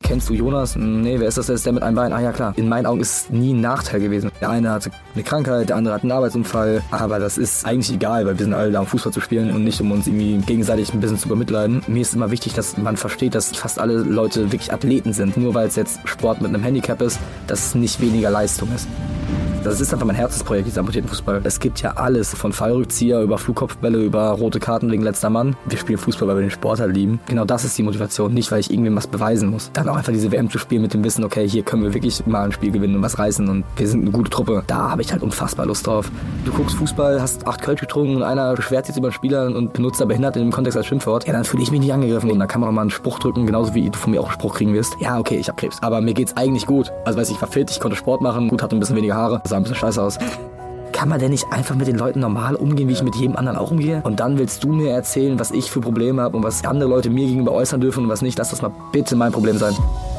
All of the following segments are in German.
Kennst du Jonas? Nee, wer ist das? Der ist der mit einem Bein. Ah ja, klar. In meinen Augen ist es nie ein Nachteil gewesen. Der eine hatte eine Krankheit, der andere hat einen Arbeitsunfall. Aber das ist eigentlich egal, weil wir sind alle da, um Fußball zu spielen und nicht, um uns irgendwie gegenseitig ein bisschen zu bemitleiden. Mir ist immer wichtig, dass man versteht, dass fast alle Leute wirklich Athleten sind. Nur weil es jetzt Sport mit einem Handicap ist, dass es nicht weniger Leistung ist. Das ist einfach mein Herzensprojekt, dieser amputierten Fußball. Es gibt ja alles, von Fallrückzieher über Flugkopfbälle, über rote Karten wegen letzter Mann. Wir spielen Fußball, weil wir den Sport halt lieben. Genau das ist die Motivation, nicht weil ich irgendwem was beweisen muss. Dann auch einfach diese WM zu spielen mit dem Wissen, okay, hier können wir wirklich mal ein Spiel gewinnen und was reißen und wir sind eine gute Truppe. Da habe ich halt unfassbar Lust drauf. Du guckst Fußball, hast 8 Kölsch getrunken und einer beschwert sich über einen Spieler und benutzt da behindert in dem Kontext als Schimpfwort. Ja, dann fühle ich mich nicht angegriffen und dann kann man auch mal einen Spruch drücken, genauso wie du von mir auch einen Spruch kriegen wirst. Ja, okay, ich hab Krebs, aber mir geht's eigentlich gut. Also weiß ich war fit, ich konnte Sport machen, gut, hatte ein bisschen weniger Haare, sah ein bisschen scheiße aus. Kann man denn nicht einfach mit den Leuten normal umgehen, wie ich mit jedem anderen auch umgehe? Und dann willst du mir erzählen, was ich für Probleme habe und was andere Leute mir gegenüber äußern dürfen und was nicht. Lass das mal bitte mein Problem sein.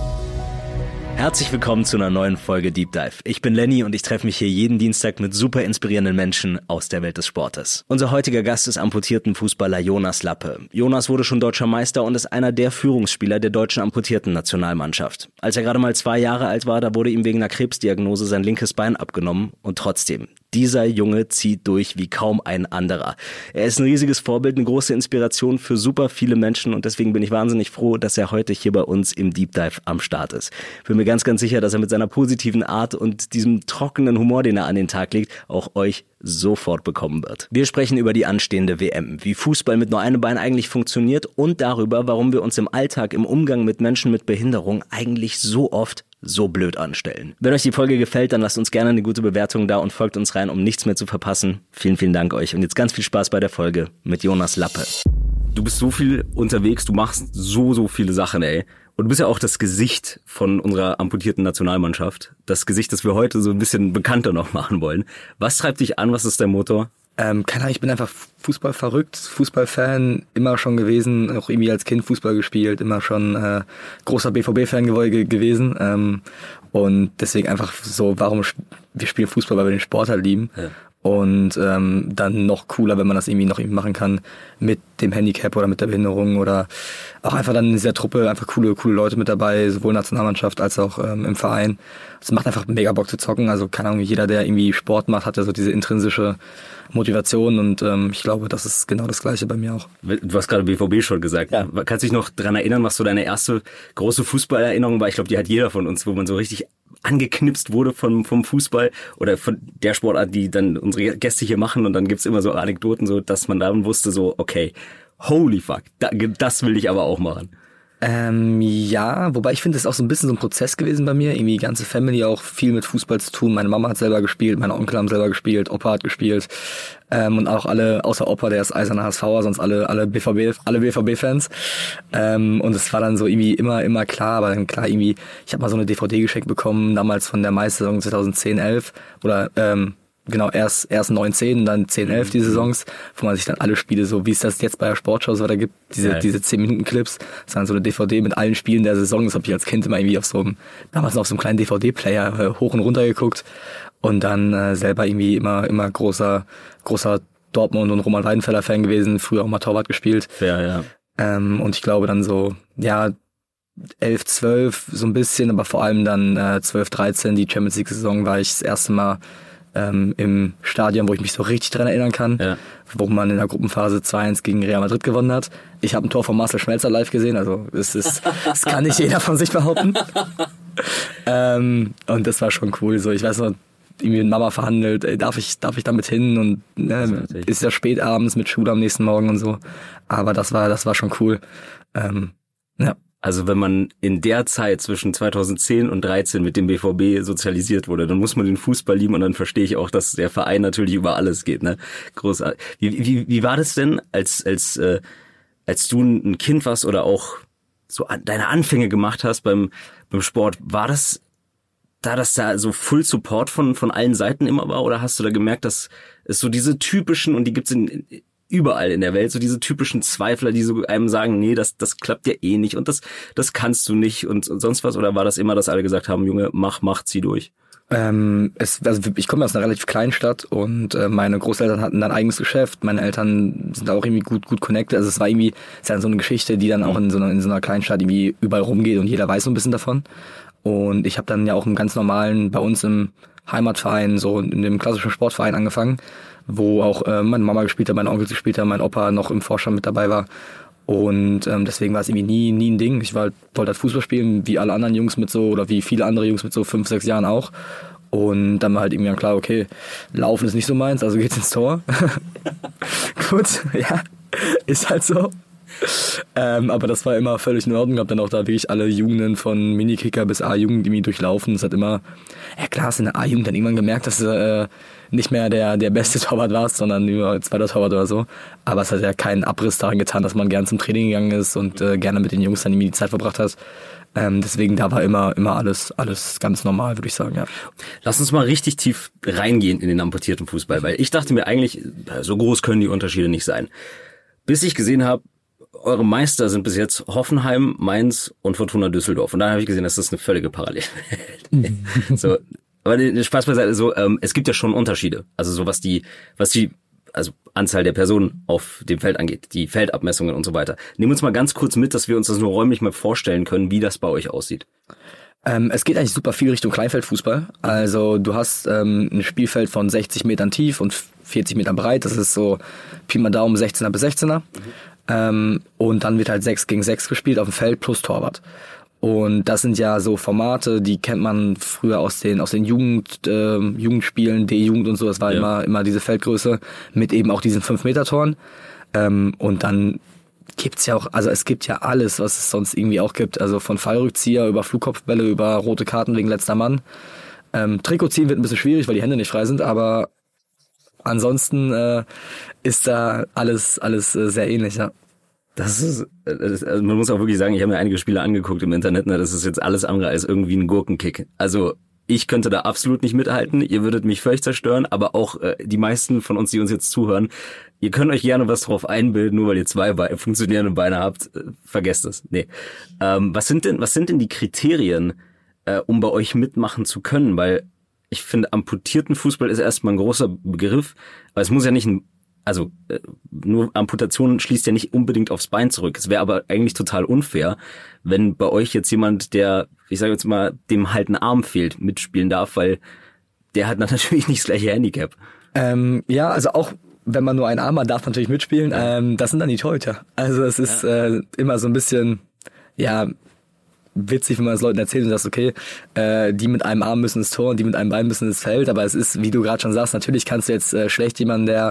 Herzlich willkommen zu einer neuen Folge Deep Dive. Ich bin Lenny und ich treffe mich hier jeden Dienstag mit super inspirierenden Menschen aus der Welt des Sportes. Unser heutiger Gast ist amputierten Fußballer Jonas Lappe. Jonas wurde schon deutscher Meister und ist einer der Führungsspieler der deutschen amputierten Nationalmannschaft. Als er gerade mal 2 Jahre alt war, da wurde ihm wegen einer Krebsdiagnose sein linkes Bein abgenommen und trotzdem. Dieser Junge zieht durch wie kaum ein anderer. Er ist ein riesiges Vorbild, eine große Inspiration für super viele Menschen und deswegen bin ich wahnsinnig froh, dass er heute hier bei uns im Deep Dive am Start ist. Bin mir ganz, ganz sicher, dass er mit seiner positiven Art und diesem trockenen Humor, den er an den Tag legt, auch euch sofort bekommen wird. Wir sprechen über die anstehende WM, wie Fußball mit nur einem Bein eigentlich funktioniert und darüber, warum wir uns im Alltag, im Umgang mit Menschen mit Behinderung eigentlich so oft so blöd anstellen. Wenn euch die Folge gefällt, dann lasst uns gerne eine gute Bewertung da und folgt uns rein, um nichts mehr zu verpassen. Vielen, vielen Dank euch und jetzt ganz viel Spaß bei der Folge mit Jonas Lappe. Du bist so viel unterwegs, du machst so viele Sachen, ey. Und du bist ja auch das Gesicht von unserer amputierten Nationalmannschaft. Das Gesicht, das wir heute so ein bisschen bekannter noch machen wollen. Was treibt dich an? Was ist dein Motor? Keine Ahnung, ich bin einfach Fußball verrückt, Fußballfan, immer schon gewesen, auch irgendwie als Kind Fußball gespielt, immer schon großer BVB-Fan gewesen und deswegen einfach so, wir spielen Fußball, weil wir den Sport halt lieben. Ja. Und dann noch cooler, wenn man das irgendwie machen kann mit dem Handicap oder mit der Behinderung oder auch einfach dann in dieser Truppe einfach coole Leute mit dabei, sowohl Nationalmannschaft als auch im Verein. Es macht einfach mega Bock zu zocken, also keine Ahnung, jeder, der irgendwie Sport macht, hat ja so diese intrinsische Motivation und ich glaube, das ist genau das Gleiche bei mir auch. Du hast gerade BVB schon gesagt. Ja. Kannst du dich noch dran erinnern, was so deine erste große Fußballerinnerung war? Ich glaube, die hat jeder von uns, wo man so richtig angeknipst wurde vom Fußball oder von der Sportart, die dann unsere Gäste hier machen und dann gibt's immer so Anekdoten, so dass man dann wusste so, okay, holy fuck, das will ich aber auch machen. Ja, wobei ich finde, das ist auch so ein bisschen so ein Prozess gewesen bei mir. Irgendwie die ganze Family auch viel mit Fußball zu tun. Meine Mama hat selber gespielt, meine Onkel haben selber gespielt, Opa hat gespielt. Und auch alle, außer Opa, der ist eiserner HSVer, sonst alle BVB-Fans. Und es war dann so irgendwie immer klar, aber dann klar irgendwie, ich habe mal so eine DVD geschenkt bekommen, damals von der Meistersaison 2010-11 oder genau, erst 9-10 und dann 10-11 die Saisons, wo man sich dann alle Spiele, so wie es das jetzt bei der Sportschau so weiter gibt, diese 10-Minuten-Clips, das ist dann so eine DVD mit allen Spielen der Saison, das habe ich als Kind immer irgendwie damals noch auf so einem kleinen DVD-Player hoch und runter geguckt und dann selber irgendwie immer großer Dortmund- und Roman Weidenfeller-Fan gewesen, früher auch mal Torwart gespielt. Ja. Und ich glaube dann so, ja, 11, 12 so ein bisschen, aber vor allem dann 12, 13, die Champions League-Saison war ich das erste Mal im Stadion, wo ich mich so richtig dran erinnern kann, wo man in der Gruppenphase 2-1 gegen Real Madrid gewonnen hat. Ich habe ein Tor von Marcel Schmelzer live gesehen, also das kann nicht jeder von sich behaupten. Und das war schon cool. So, ich weiß noch, irgendwie mit Mama verhandelt, darf ich damit hin und ist ja spät abends mit Schule am nächsten Morgen und so. Aber das war schon cool. Ja. Also wenn man in der Zeit zwischen 2010 und 13 mit dem BVB sozialisiert wurde, dann muss man den Fußball lieben und dann verstehe ich auch, dass der Verein natürlich über alles geht, ne? Großartig. Wie war das denn, als du ein Kind warst oder auch so deine Anfänge gemacht hast beim Sport? War das da so Full Support von allen Seiten immer war oder hast du da gemerkt, dass es so diese typischen, und die gibt's überall in der Welt, so diese typischen Zweifler, die so einem sagen, nee, das klappt ja eh nicht und das kannst du nicht und sonst was, oder war das immer, dass alle gesagt haben, Junge, mach, zieh durch? Ich komme aus einer relativ kleinen Stadt und meine Großeltern hatten dann ein eigenes Geschäft, meine Eltern sind auch irgendwie gut connected, also es war irgendwie, es ist dann so eine Geschichte, die dann auch in so einer kleinen Stadt irgendwie überall rumgeht und jeder weiß so ein bisschen davon. Und ich habe dann ja auch im ganz normalen, bei uns im Heimatverein, so in dem klassischen Sportverein angefangen, wo auch meine Mama gespielt hat, mein Onkel gespielt hat, mein Opa noch im Vorstand mit dabei war. Und deswegen war es irgendwie nie ein Ding. Ich wollte halt Fußball spielen, wie alle anderen Jungs mit so, oder wie viele andere Jungs mit so 5, 6 Jahren auch. Und dann war halt irgendwie klar, okay, Laufen ist nicht so meins, also geht's ins Tor. Gut, ja, ist halt so. Aber das war immer völlig in Ordnung. Hab dann auch da wirklich alle Jugenden von Minikicker bis A-Jugend irgendwie durchlaufen. Es hat immer, ja klar, hast du in der A-Jugend dann irgendwann gemerkt, dass du nicht mehr der beste Torwart warst, sondern über zweiter Torwart oder so. Aber es hat ja keinen Abriss daran getan, dass man gern zum Training gegangen ist und gerne mit den Jungs dann irgendwie die Zeit verbracht hat. Deswegen, da war immer alles ganz normal, würde ich sagen, ja. Lass uns mal richtig tief reingehen in den amputierten Fußball, weil ich dachte mir eigentlich, so groß können die Unterschiede nicht sein. Bis ich gesehen habe, eure Meister sind bis jetzt Hoffenheim, Mainz und Fortuna Düsseldorf. Und da habe ich gesehen, dass das eine völlige Parallelwelt. So, aber Spaß beiseite, so, es gibt ja schon Unterschiede. Also so was die also Anzahl der Personen auf dem Feld angeht, die Feldabmessungen und so weiter. Nehmen wir uns mal ganz kurz mit, dass wir uns das nur räumlich mal vorstellen können, wie das bei euch aussieht. Es geht eigentlich super viel Richtung Kleinfeldfußball. Also du hast ein Spielfeld von 60 Metern tief und 40 Metern breit. Das ist so Pi mal Daumen 16er bis 16er. Und dann wird halt 6 gegen 6 gespielt auf dem Feld plus Torwart. Und das sind ja so Formate, die kennt man früher aus den Jugendspielen, D-Jugend und so. Das war immer diese Feldgröße mit eben auch diesen 5-Meter-Toren. Und dann gibt's ja auch, also es gibt ja alles, was es sonst irgendwie auch gibt. Also von Fallrückzieher über Flugkopfbälle, über rote Karten wegen letzter Mann. Trikot ziehen wird ein bisschen schwierig, weil die Hände nicht frei sind, aber ansonsten ist da alles sehr ähnlich, ja. Also man muss auch wirklich sagen, ich habe mir einige Spiele angeguckt im Internet, ne, das ist jetzt alles andere als irgendwie ein Gurkenkick. Also ich könnte da absolut nicht mithalten, ihr würdet mich völlig zerstören, aber auch die meisten von uns, die uns jetzt zuhören, ihr könnt euch gerne was drauf einbilden, nur weil ihr 2 funktionierende Beine habt, vergesst es. Nee. Was sind denn die Kriterien, um bei euch mitmachen zu können? Weil ich finde, amputierten Fußball ist erstmal ein großer Begriff, weil es muss ja nicht nur Amputation schließt ja nicht unbedingt aufs Bein zurück. Es wäre aber eigentlich total unfair, wenn bei euch jetzt jemand, der, ich sage jetzt mal, dem halt ein Arm fehlt, mitspielen darf, weil der hat natürlich nicht das gleiche Handicap. Ja, also auch wenn man nur einen Arm hat, darf natürlich mitspielen. Das sind dann die Torhüter. Also es ist immer so ein bisschen, ja, witzig, wenn man es Leuten erzählt und sagt, okay, die mit einem Arm müssen ins Tor und die mit einem Bein müssen ins Feld, aber es ist, wie du gerade schon sagst, natürlich kannst du jetzt schlecht jemanden,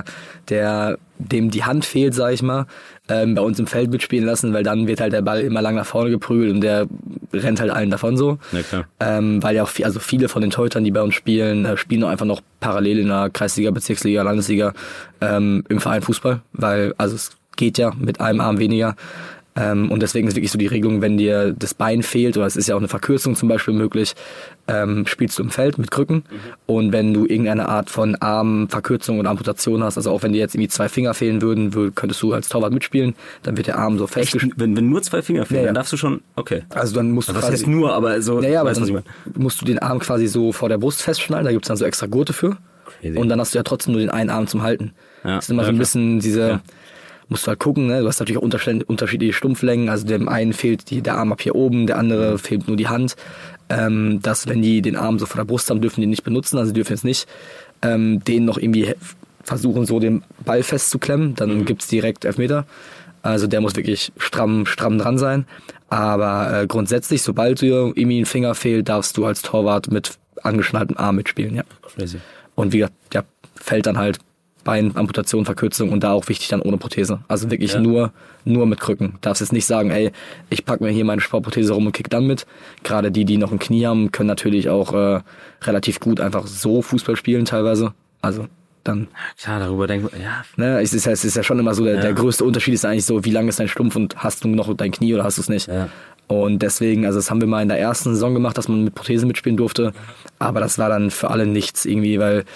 dem die Hand fehlt, sag ich mal, bei uns im Feld mitspielen lassen, weil dann wird halt der Ball immer lang nach vorne geprügelt und der rennt halt allen davon so. Ja, klar. Weil ja auch viele von den Torhütern, die bei uns spielen, spielen auch einfach noch parallel in der Kreisliga, Bezirksliga, Landesliga im Verein Fußball, weil also es geht ja mit einem Arm weniger. Und deswegen ist wirklich so die Regelung, wenn dir das Bein fehlt, oder es ist ja auch eine Verkürzung zum Beispiel möglich, spielst du im Feld mit Krücken. Und wenn du irgendeine Art von Armverkürzung oder Amputation hast, also auch wenn dir jetzt irgendwie 2 Finger fehlen würden, könntest du als Torwart mitspielen, dann wird der Arm so festgeschnitten. Wenn nur 2 Finger fehlen, dann darfst du schon, okay. Also dann musst du was heißt nur, aber so, aber weißt, was ich meine. Musst du den Arm quasi so vor der Brust festschnallen, da gibt's dann so extra Gurte für. Crazy. Und dann hast du ja trotzdem nur den einen Arm zum Halten. Ja, das ist immer so ein bisschen diese... Ja. Musst du halt gucken, ne? Du hast natürlich auch unterschiedliche Stumpflängen, also dem einen fehlt der Arm ab hier oben, der andere fehlt nur die Hand. Dass wenn die den Arm so vor der Brust haben, dürfen die nicht benutzen, also die dürfen jetzt nicht den noch irgendwie versuchen, so den Ball festzuklemmen, dann gibt's direkt Elfmeter. Also der muss wirklich stramm dran sein. Aber grundsätzlich, sobald dir irgendwie ein Finger fehlt, darfst du als Torwart mit angeschnalltem Arm mitspielen, ja. Crazy. Und wie gesagt, der fällt dann halt Beinamputation, Verkürzung und da auch wichtig dann ohne Prothese. Also wirklich nur mit Krücken. Darfst jetzt nicht sagen, ey, ich pack mir hier meine Sportprothese rum und kick dann mit. Gerade die noch ein Knie haben, können natürlich auch relativ gut einfach so Fußball spielen teilweise. Also dann... Klar, darüber denkt man, ja. Ne, es ist ja schon immer so, der größte Unterschied ist eigentlich so, wie lang ist dein Stumpf und hast du noch dein Knie oder hast du es nicht. Ja. Und deswegen, also das haben wir mal in der ersten Saison gemacht, dass man mit Prothese mitspielen durfte. Aber das war dann für alle nichts irgendwie, weil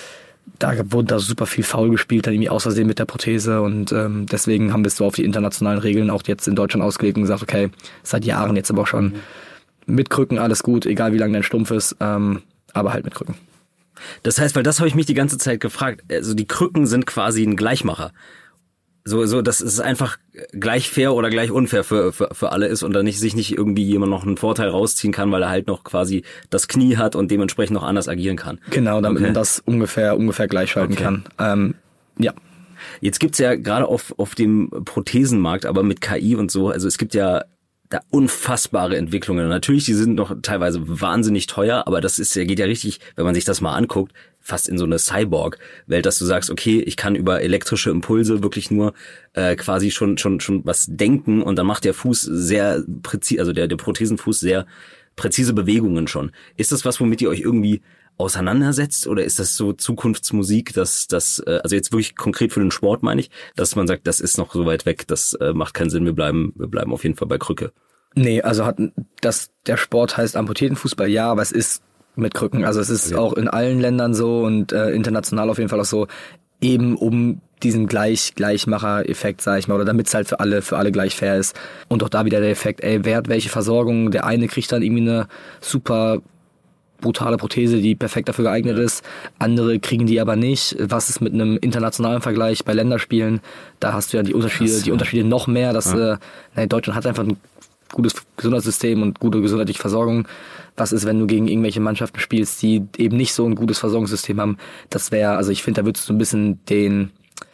da wurde da super viel faul gespielt, dann irgendwie aus Versehen mit der Prothese und deswegen haben wir es so auf die internationalen Regeln auch jetzt in Deutschland ausgelegt und gesagt, okay, seit Jahren jetzt aber auch schon mit Krücken alles gut, egal wie lang dein Stumpf ist, aber halt mit Krücken. Das heißt, weil das habe ich mich die ganze Zeit gefragt, also die Krücken sind quasi ein Gleichmacher. So, dass es einfach gleich fair oder gleich unfair für alle ist und dann sich nicht irgendwie jemand noch einen Vorteil rausziehen kann, weil er halt noch quasi das Knie hat und dementsprechend noch anders agieren kann. Genau, damit man das ungefähr gleichschalten kann. Ja. Jetzt gibt's ja gerade auf dem Prothesenmarkt, aber mit KI und so, also es gibt ja da unfassbare Entwicklungen. Natürlich, die sind noch teilweise wahnsinnig teuer, aber geht ja richtig, wenn man sich das mal anguckt, fast in so eine Cyborg-Welt, dass du sagst, okay, ich kann über elektrische Impulse wirklich nur quasi schon was denken und dann macht der Fuß sehr präzise, also der Prothesenfuß sehr präzise Bewegungen schon. Ist das was, womit ihr euch irgendwie auseinandersetzt oder ist das so Zukunftsmusik, dass das also jetzt wirklich konkret für den Sport meine ich, dass man sagt, das ist noch so weit weg, das macht keinen Sinn, wir bleiben auf jeden Fall bei Krücke. Nee, also der Sport heißt Amputiertenfußball, ja, aber es ist mit Krücken, also es ist auch in allen Ländern so und international auf jeden Fall auch so, eben um diesen Gleichmacher-Effekt, sag ich mal, oder damit es halt für alle gleich fair ist. Und auch da wieder der Effekt, wer hat welche Versorgung, der eine kriegt dann irgendwie eine super brutale Prothese, die perfekt dafür geeignet ist. Andere kriegen die aber nicht. Was ist mit einem internationalen Vergleich bei Länderspielen? Da hast du ja die Unterschiede noch mehr. Deutschland hat einfach ein gutes Gesundheitssystem und gute gesundheitliche Versorgung. Was ist, wenn du gegen irgendwelche Mannschaften spielst, die eben nicht so ein gutes Versorgungssystem haben? Das wäre, also ich finde, da würdest du so ein bisschen den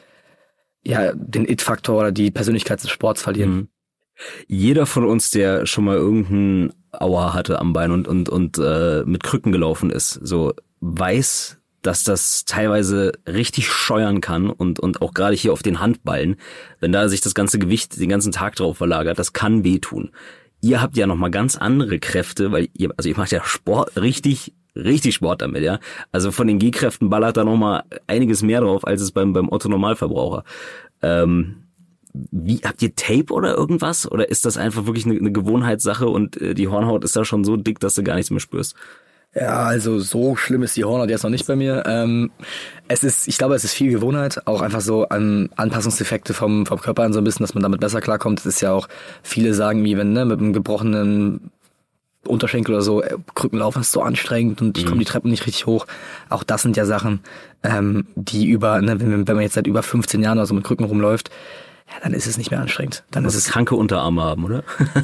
It-Faktor oder die Persönlichkeit des Sports verlieren. Mhm. Jeder von uns, der schon mal irgendeinen Aua hatte am Bein und mit Krücken gelaufen ist, so weiß, dass das teilweise richtig scheuern kann und auch gerade hier auf den Handballen, wenn da sich das ganze Gewicht den ganzen Tag drauf verlagert, das kann wehtun. Ihr habt ja nochmal ganz andere Kräfte, weil ihr macht ja Sport richtig Sport damit, ja. Also von den G-Kräften ballert da nochmal einiges mehr drauf, als es beim Otto-Normalverbraucher. Wie, habt ihr Tape oder irgendwas? Oder ist das einfach wirklich eine Gewohnheitssache und die Hornhaut ist da schon so dick, dass du gar nichts mehr spürst? Ja, also so schlimm ist die Hornhaut jetzt noch nicht bei mir. Ich glaube, es ist viel Gewohnheit, auch einfach so an Anpassungsdefekte vom Körper an so ein bisschen, dass man damit besser klarkommt. Es ist ja auch, viele sagen, wie wenn, mit einem gebrochenen Unterschenkel oder so, Krücken laufen ist so anstrengend und ich komme die Treppen nicht richtig hoch. Auch das sind ja Sachen, die wenn man jetzt seit über 15 Jahren oder so mit Krücken rumläuft, ja, dann ist es nicht mehr anstrengend. Dann ist es kranke Unterarme haben, oder?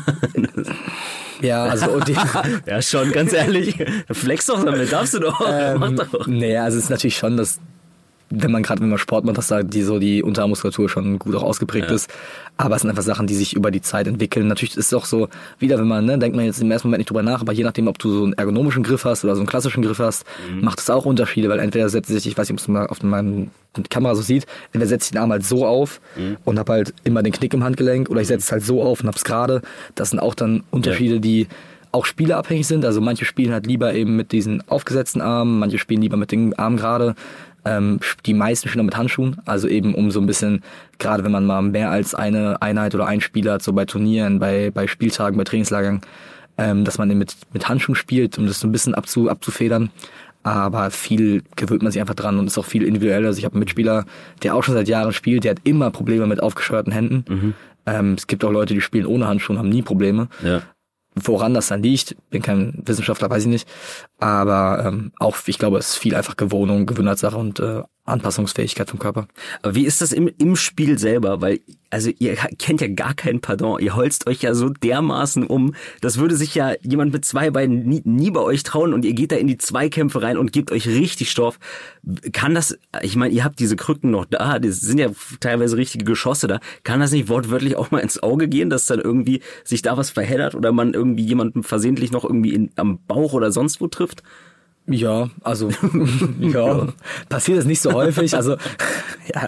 Ja, also ja, schon, ganz ehrlich. Flex doch damit, darfst du doch. Mach doch. Naja, also es ist natürlich schon, dass wenn man Sport macht, dass da die Unterarmmuskulatur schon gut auch ausgeprägt ist. Aber es sind einfach Sachen, die sich über die Zeit entwickeln. Natürlich ist es auch so, wieder wenn man, denkt man jetzt im ersten Moment nicht drüber nach, aber je nachdem, ob du so einen ergonomischen Griff hast oder so einen klassischen Griff hast, macht es auch Unterschiede, weil entweder setzt sich, ich weiß nicht, ob es mal auf meiner Kamera so sieht, entweder setze ich den Arm halt so auf und habe halt immer den Knick im Handgelenk oder ich setze es halt so auf und hab's gerade. Das sind auch dann Unterschiede, die auch spielerabhängig sind. Also manche spielen halt lieber eben mit diesen aufgesetzten Armen, manche spielen lieber mit den Armen gerade. Die meisten spielen mit Handschuhen, also eben um so ein bisschen, gerade wenn man mal mehr als eine Einheit oder einen Spieler hat, so bei Turnieren, bei Spieltagen, bei Trainingslagern, dass man eben mit Handschuhen spielt, um das so ein bisschen abzufedern. Aber viel gewöhnt man sich einfach dran und ist auch viel individuell. Also ich habe einen Mitspieler, der auch schon seit Jahren spielt, der hat immer Probleme mit aufgescheuerten Händen. Es gibt auch Leute, die spielen ohne Handschuhe und haben nie Probleme. Ja. Woran das dann liegt, bin kein Wissenschaftler, weiß ich nicht. Aber auch, ich glaube, es ist viel einfach Gewohnheitssache und Anpassungsfähigkeit vom Körper. Aber wie ist das im Spiel selber? Weil, also ihr kennt ja gar kein Pardon. Ihr holzt euch ja so dermaßen um. Das würde sich ja jemand mit zwei Beinen nie bei euch trauen und ihr geht da in die Zweikämpfe rein und gebt euch richtig Stoff. Kann das, ich meine, ihr habt diese Krücken noch da, das sind ja teilweise richtige Geschosse da. Kann das nicht wortwörtlich auch mal ins Auge gehen, dass dann irgendwie sich da was verheddert oder man irgendwie jemanden versehentlich noch irgendwie am Bauch oder sonst wo trifft? Ja, also ja, passiert es nicht so häufig. Also ja,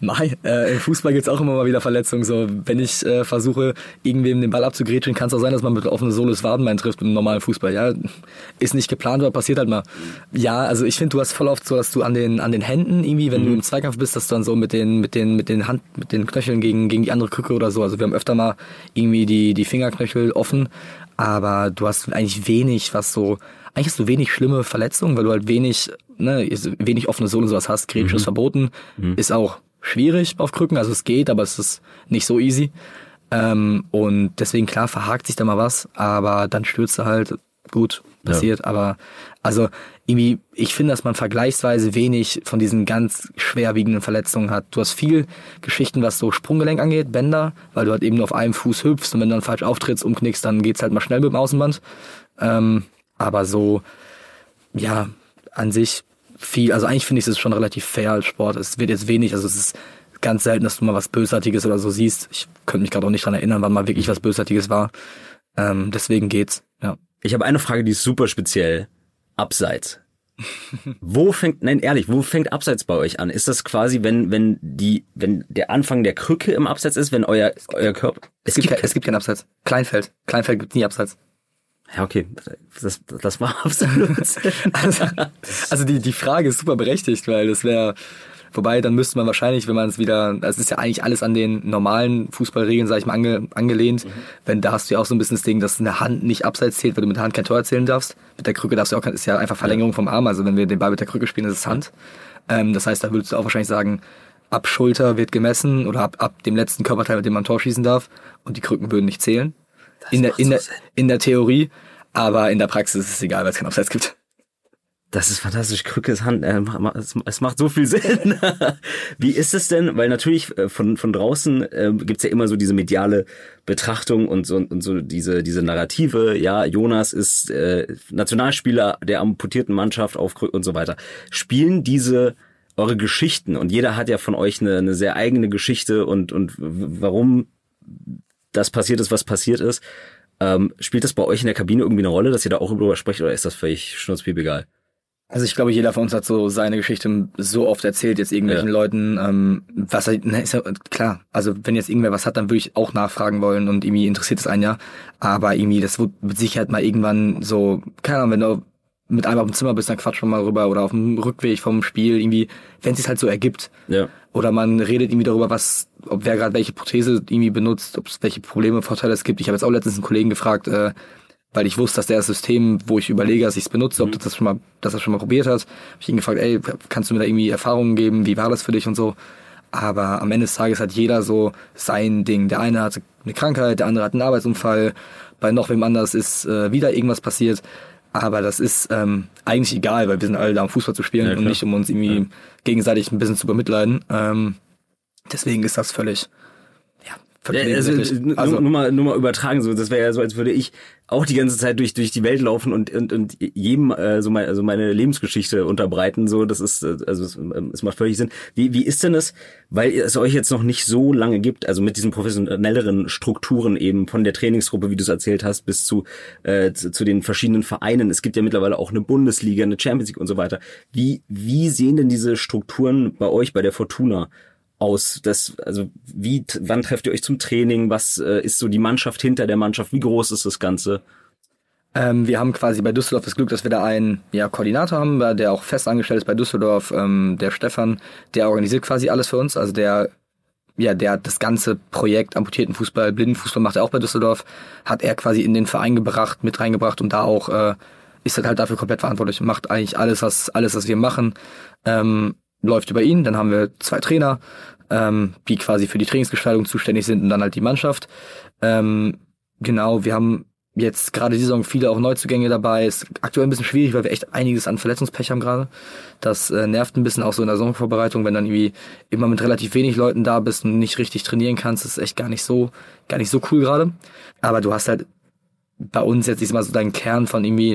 im Fußball gibt's auch immer mal wieder Verletzungen. So, wenn ich versuche, irgendwem den Ball abzugrätschen, kann es auch sein, dass man mit offenem Sohle das Wadenbein trifft im normalen Fußball. Ja, ist nicht geplant, aber passiert halt mal. Ja, also ich finde, du hast voll oft so, dass du an den Händen irgendwie, wenn du im Zweikampf bist, dass du dann so mit den Knöcheln gegen die andere Krücke oder so. Also wir haben öfter mal irgendwie die Fingerknöchel offen, aber du hast eigentlich wenig, eigentlich hast du wenig schlimme Verletzungen, weil du halt wenig offene Sohle und sowas hast. Grätschen ist verboten. Ist auch schwierig auf Krücken, also es geht, aber es ist nicht so easy. Und deswegen, klar, verhakt sich da mal was, aber dann stürzt du halt, gut, passiert, aber also irgendwie, ich finde, dass man vergleichsweise wenig von diesen ganz schwerwiegenden Verletzungen hat. Du hast viel Geschichten, was so Sprunggelenk angeht, Bänder, weil du halt eben nur auf einem Fuß hüpfst und wenn du dann falsch auftrittst, umknickst, dann geht's halt mal schnell mit dem Außenband. Aber so, ja, an sich viel, also eigentlich finde ich es schon relativ fair als Sport. Es wird jetzt wenig, also es ist ganz selten, dass du mal was Bösartiges oder so siehst. Ich könnte mich gerade auch nicht dran erinnern, wann mal wirklich was Bösartiges war. Deswegen geht's, ja. Ich habe eine Frage, die ist super speziell. Abseits. Wo fängt Abseits bei euch an? Ist das quasi, wenn der Anfang der Krücke im Abseits ist, wenn euer Körper... Es gibt kein Abseits. Kleinfeld gibt nie Abseits. Ja, okay. Das war absolut... also die Frage ist super berechtigt, weil das wäre... Wobei, dann müsste man wahrscheinlich, wenn man es wieder, das ist ja eigentlich alles an den normalen Fußballregeln, sag ich mal, angelehnt. Wenn, da hast du ja auch so ein bisschen das Ding, dass eine Hand nicht abseits zählt, weil du mit der Hand kein Tor erzielen darfst. Mit der Krücke darfst du auch, ist ja einfach Verlängerung vom Arm. Also wenn wir den Ball mit der Krücke spielen, ist es Hand. Das heißt, da würdest du auch wahrscheinlich sagen, ab Schulter wird gemessen oder ab dem letzten Körperteil, mit dem man ein Tor schießen darf. Und die Krücken würden nicht zählen. In der Theorie. Aber in der Praxis ist es egal, weil es kein Abseits gibt. Das ist fantastisch, Krücke ist Hand, es macht so viel Sinn. Wie ist es denn, weil natürlich von draußen gibt's ja immer so diese mediale Betrachtung und so diese Narrative, ja, Jonas ist Nationalspieler der amputierten Mannschaft auf Krücken und so weiter. Spielen diese eure Geschichten, und jeder hat ja von euch eine sehr eigene Geschichte und warum das passiert ist, was passiert ist, spielt das bei euch in der Kabine irgendwie eine Rolle, dass ihr da auch darüber sprecht, oder ist das völlig schnurzpiep egal? Also ich glaube, jeder von uns hat so seine Geschichte so oft erzählt, jetzt irgendwelchen Leuten, ist ja klar, also wenn jetzt irgendwer was hat, dann würde ich auch nachfragen wollen und irgendwie interessiert es einen ja, aber irgendwie, das wird mit Sicherheit mal irgendwann so, keine Ahnung, wenn du mit einem auf dem Zimmer bist, dann quatscht man mal rüber oder auf dem Rückweg vom Spiel, irgendwie, wenn es sich halt so ergibt. Ja. Oder man redet irgendwie darüber, ob wer gerade welche Prothese irgendwie benutzt, ob es welche Probleme, Vorteile es gibt. Ich habe jetzt auch letztens einen Kollegen gefragt, weil ich wusste, dass der das System, wo ich überlege, dass ich es benutze, ob das schon mal probiert hat, habe ich ihn gefragt, ey, kannst du mir da irgendwie Erfahrungen geben, wie war das für dich und so. Aber am Ende des Tages hat jeder so sein Ding. Der eine hatte eine Krankheit, der andere hat einen Arbeitsunfall, bei noch wem anders ist wieder irgendwas passiert. Aber das ist eigentlich egal, weil wir sind alle da, um Fußball zu spielen und nicht, um uns irgendwie gegenseitig ein bisschen zu bemitleiden. Deswegen ist das völlig... nur mal übertragen, so, das wäre ja so, als würde ich auch die ganze Zeit durch die Welt laufen und jedem meine Lebensgeschichte unterbreiten, so, das ist, es macht völlig Sinn. Wie ist denn das, weil es euch jetzt noch nicht so lange gibt, also mit diesen professionelleren Strukturen eben von der Trainingsgruppe, wie du es erzählt hast, bis zu den verschiedenen Vereinen. Es gibt ja mittlerweile auch eine Bundesliga, eine Champions League und so weiter. Wie sehen denn diese Strukturen bei euch, bei der Fortuna aus? Wann trefft ihr euch zum Training? Was ist so die Mannschaft hinter der Mannschaft? Wie groß ist das Ganze? Wir haben quasi bei Düsseldorf das Glück, dass wir da einen Koordinator haben, der auch fest angestellt ist bei Düsseldorf, der Stefan, der organisiert quasi alles für uns. Also der hat das ganze Projekt Amputiertenfußball, Blindenfußball macht er auch bei Düsseldorf, hat er quasi in den Verein mit reingebracht und da auch ist halt dafür komplett verantwortlich und macht eigentlich alles, was wir machen, läuft über ihn. Dann haben wir 2 Trainer, die quasi für die Trainingsgestaltung zuständig sind und dann halt die Mannschaft. Genau, wir haben jetzt gerade die Saison viele auch Neuzugänge dabei. Ist aktuell ein bisschen schwierig, weil wir echt einiges an Verletzungspech haben gerade. Das nervt ein bisschen auch so in der Saisonvorbereitung, wenn dann irgendwie immer mit relativ wenig Leuten da bist und nicht richtig trainieren kannst. Das ist echt gar nicht so cool gerade. Aber du hast halt bei uns jetzt, ich sag mal so, deinen Kern von irgendwie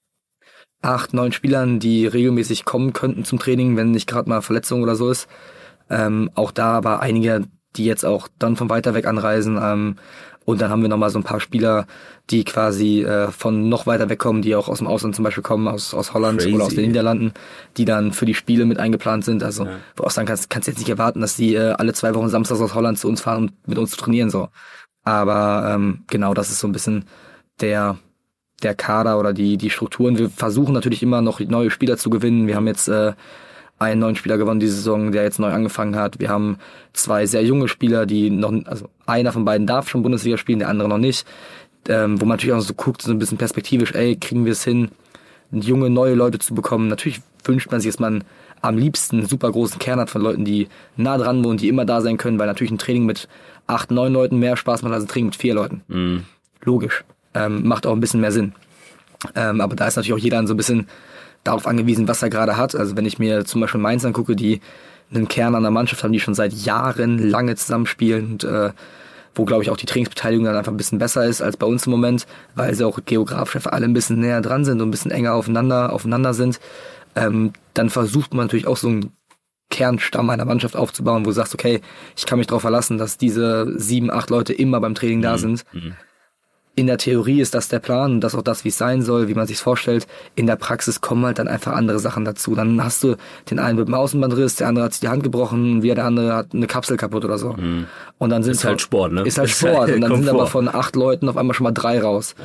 8, 9 Spielern, die regelmäßig kommen könnten zum Training, wenn nicht gerade mal Verletzung oder so ist. Auch da aber einige, die jetzt auch dann von weiter weg anreisen. Und dann haben wir nochmal so ein paar Spieler, die quasi von noch weiter weg kommen, die auch aus dem Ausland zum Beispiel kommen, aus Holland Crazy. Oder aus den Niederlanden, die dann für die Spiele mit eingeplant sind. Also wo du auch sagen kannst du jetzt nicht erwarten, dass die alle 2 Wochen samstags aus Holland zu uns fahren, um mit uns zu trainieren. So. Aber genau, das ist so ein bisschen der Kader oder die Strukturen. Wir versuchen natürlich immer noch neue Spieler zu gewinnen. Wir haben jetzt einen neuen Spieler gewonnen diese Saison, der jetzt neu angefangen hat. Wir haben 2 sehr junge Spieler, die noch, also einer von beiden darf schon Bundesliga spielen, der andere noch nicht. Wo man natürlich auch so guckt, so ein bisschen perspektivisch, kriegen wir es hin, junge, neue Leute zu bekommen. Natürlich wünscht man sich, dass man am liebsten einen super großen Kern hat von Leuten, die nah dran wohnen, die immer da sein können, weil natürlich ein Training mit 8, 9 Leuten mehr Spaß macht als ein Training mit 4 Leuten. Logisch. Macht auch ein bisschen mehr Sinn. Aber da ist natürlich auch jeder dann so ein bisschen darauf angewiesen, was er gerade hat. Also wenn ich mir zum Beispiel Mainz angucke, die einen Kern an der Mannschaft haben, die schon seit Jahren lange zusammenspielen und wo, glaube ich, auch die Trainingsbeteiligung dann einfach ein bisschen besser ist als bei uns im Moment, weil sie auch geografisch einfach alle ein bisschen näher dran sind und ein bisschen enger aufeinander sind. Dann versucht man natürlich auch so einen Kernstamm einer Mannschaft aufzubauen, wo du sagst, okay, ich kann mich darauf verlassen, dass diese 7, 8 Leute immer beim Training da sind. In der Theorie ist das der Plan und das auch das, wie es sein soll, wie man sich's vorstellt. In der Praxis kommen halt dann einfach andere Sachen dazu. Dann hast du den einen mit dem Außenbandriss, der andere hat sich die Hand gebrochen, wieder der andere hat eine Kapsel kaputt oder so. Und dann sind ist halt Sport, ne? Ist halt Sport. Und dann sind aber von 8 Leuten auf einmal schon mal 3 raus.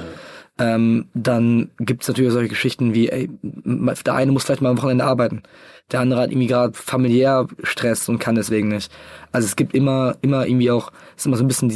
Dann gibt's natürlich solche Geschichten wie, der eine muss vielleicht mal am Wochenende arbeiten. Der andere hat irgendwie gerade familiär Stress und kann deswegen nicht. Also es gibt immer irgendwie auch, ist immer so ein bisschen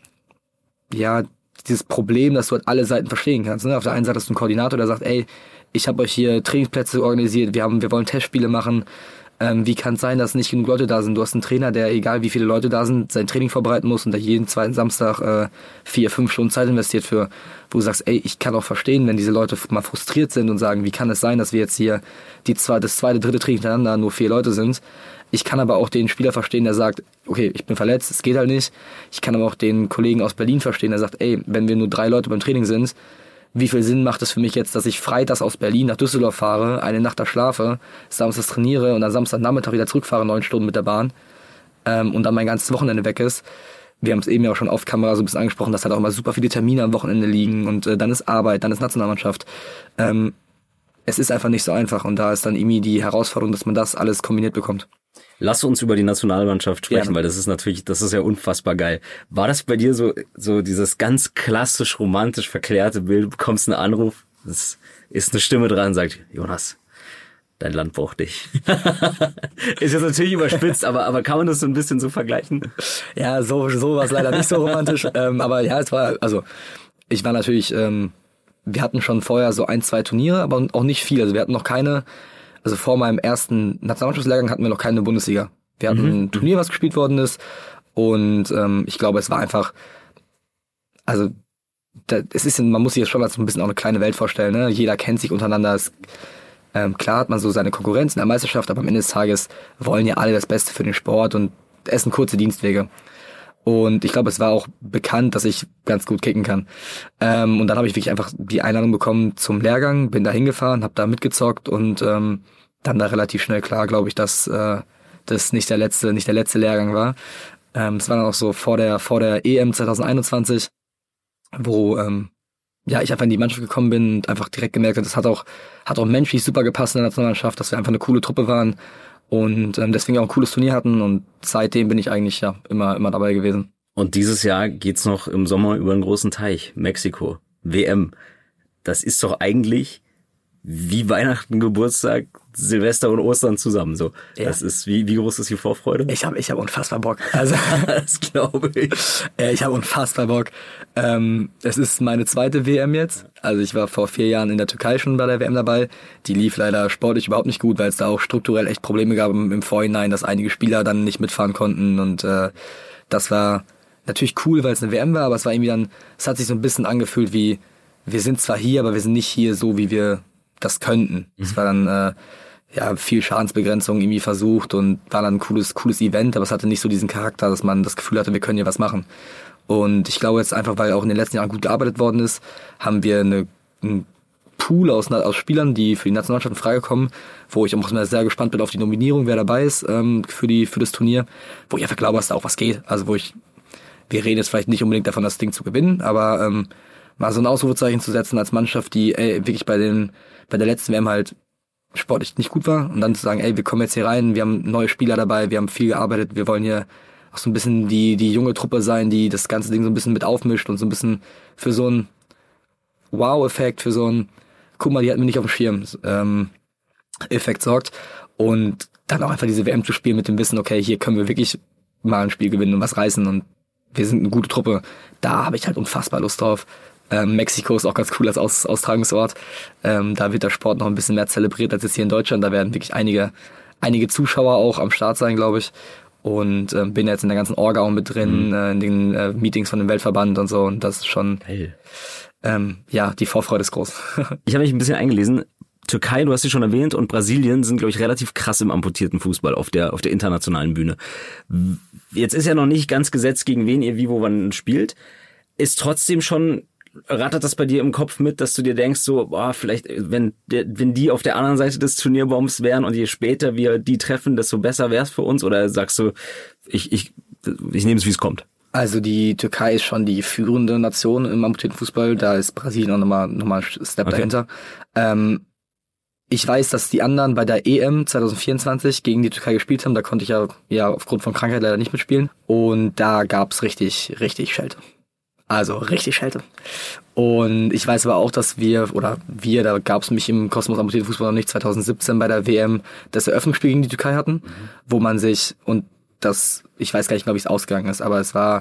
dieses Problem, dass du halt alle Seiten verstehen kannst. Ne? Auf der einen Seite hast du einen Koordinator, der sagt, ey, ich habe euch hier Trainingsplätze organisiert, wir wollen Testspiele machen. Wie kann es sein, dass nicht genug Leute da sind? Du hast einen Trainer, der, egal wie viele Leute da sind, sein Training vorbereiten muss und da jeden zweiten Samstag 4-5 Stunden Zeit investiert für, wo du sagst, ey, ich kann auch verstehen, wenn diese Leute mal frustriert sind und sagen, wie kann es sein, dass wir jetzt hier das zweite, dritte Training hintereinander nur 4 Leute sind. Ich kann aber auch den Spieler verstehen, der sagt, okay, ich bin verletzt, es geht halt nicht. Ich kann aber auch den Kollegen aus Berlin verstehen, der sagt, ey, wenn wir nur 3 Leute beim Training sind, wie viel Sinn macht es für mich jetzt, dass ich freitags aus Berlin nach Düsseldorf fahre, eine Nacht da schlafe, samstags trainiere und dann Samstagnachmittag wieder zurückfahre, 9 Stunden mit der Bahn und dann mein ganzes Wochenende weg ist. Wir haben es eben ja auch schon auf Kamera so ein bisschen angesprochen, dass halt auch immer super viele Termine am Wochenende liegen und dann ist Arbeit, dann ist Nationalmannschaft. Es ist einfach nicht so einfach und da ist dann irgendwie die Herausforderung, dass man das alles kombiniert bekommt. Lass uns über die Nationalmannschaft sprechen, weil das ist ja unfassbar geil. War das bei dir so dieses ganz klassisch romantisch verklärte Bild, du bekommst einen Anruf, es ist eine Stimme dran, sagt, Jonas, dein Land braucht dich. Ist jetzt natürlich überspitzt, aber kann man das so ein bisschen so vergleichen? Ja, so war es leider nicht so romantisch, aber ja, ich war natürlich, wir hatten schon vorher so 1, 2 Turniere, aber auch nicht viel, also wir hatten noch keine. Also vor meinem ersten Nationalmannschaftslehrgang hatten wir noch keine Bundesliga. Wir hatten ein Turnier, was gespielt worden ist. Und ich glaube, es war einfach, also man muss sich jetzt schon mal so ein bisschen auch eine kleine Welt vorstellen. Ne? Jeder kennt sich untereinander. Klar hat man so seine Konkurrenz in der Meisterschaft, aber am Ende des Tages wollen ja alle das Beste für den Sport und es sind kurze Dienstwege. Und ich glaube, es war auch bekannt, dass ich ganz gut kicken kann. Und dann habe ich wirklich einfach die Einladung bekommen zum Lehrgang, bin da hingefahren, habe da mitgezockt und dann da relativ schnell klar, glaube ich, dass das nicht der letzte Lehrgang war. Es war dann auch so vor der EM 2021, wo ich einfach in die Mannschaft gekommen bin und einfach direkt gemerkt habe, das hat auch menschlich super gepasst in der Nationalmannschaft, dass wir einfach eine coole Truppe waren. Und deswegen auch ein cooles Turnier hatten und seitdem bin ich eigentlich immer dabei gewesen. Und dieses Jahr geht's noch im Sommer über einen großen Teich, Mexiko, WM. Das ist doch eigentlich wie Weihnachten, Geburtstag, Silvester und Ostern zusammen. So, ja. Das ist wie groß ist die Vorfreude? Ich hab unfassbar Bock. Also das glaube ich. Ich habe unfassbar Bock. Es ist meine zweite WM jetzt. Also ich war vor 4 Jahren in der Türkei schon bei der WM dabei. Die lief leider sportlich überhaupt nicht gut, weil es da auch strukturell echt Probleme gab im Vorhinein, dass einige Spieler dann nicht mitfahren konnten. Und das war natürlich cool, weil es eine WM war, aber es war irgendwie dann, es hat sich so ein bisschen angefühlt wie, wir sind zwar hier, aber wir sind nicht hier so, wie wir das könnten. Es war dann viel Schadensbegrenzung irgendwie versucht und war dann ein cooles Event, aber es hatte nicht so diesen Charakter, dass man das Gefühl hatte, wir können hier was machen. Und ich glaube jetzt einfach, weil auch in den letzten Jahren gut gearbeitet worden ist, haben wir einen Pool aus Spielern, die für die Nationalmannschaft in Frage kommen, wo ich auch mal sehr gespannt bin auf die Nominierung, wer dabei ist für das Turnier, wo ich einfach glaube, dass da auch was geht. Also wir reden jetzt vielleicht nicht unbedingt davon, das Ding zu gewinnen, aber mal so ein Ausrufezeichen zu setzen als Mannschaft, die wirklich bei der letzten WM halt sportlich nicht gut war und dann zu sagen, wir kommen jetzt hier rein, wir haben neue Spieler dabei, wir haben viel gearbeitet, wir wollen hier auch so ein bisschen die junge Truppe sein, die das ganze Ding so ein bisschen mit aufmischt und so ein bisschen für so einen Wow-Effekt, für so einen, guck mal, die hatten wir nicht auf dem Schirm, Effekt sorgt und dann auch einfach diese WM zu spielen mit dem Wissen, okay, hier können wir wirklich mal ein Spiel gewinnen und was reißen und wir sind eine gute Truppe, da habe ich halt unfassbar Lust drauf. Mexiko ist auch ganz cool als Austragungsort. Da wird der Sport noch ein bisschen mehr zelebriert als jetzt hier in Deutschland. Da werden wirklich einige Zuschauer auch am Start sein, glaube ich. Und bin jetzt in der ganzen Orga auch mit drin, in den Meetings von dem Weltverband und so. Und das ist schon die Vorfreude ist groß. Ich habe mich ein bisschen eingelesen. Türkei, du hast sie schon erwähnt, und Brasilien sind, glaube ich, relativ krass im amputierten Fußball auf der internationalen Bühne. Jetzt ist ja noch nicht ganz gesetzt, gegen wen ihr wie wo wann spielt. Ist trotzdem schon, rattert das bei dir im Kopf mit, dass du dir denkst, so, vielleicht, wenn die auf der anderen Seite des Turnierbaums wären und je später wir die treffen, desto besser wär's für uns? Oder sagst du, ich nehme es, wie es kommt? Also die Türkei ist schon die führende Nation im amputierten Fußball. Da ist Brasilien auch nochmal ein Step dahinter. Ich weiß, dass die anderen bei der EM 2024 gegen die Türkei gespielt haben. Da konnte ich ja aufgrund von Krankheit leider nicht mitspielen. Und da gab's richtig, richtig Schelte. Also richtig Schelte. Und ich weiß aber auch, dass da gab's mich im Kosmos amputierten Fußball noch nicht, 2017 bei der WM das Eröffnungsspiel gegen die Türkei hatten, wo man sich, und das, ich weiß gar nicht genau, wie es ausgegangen ist, aber es war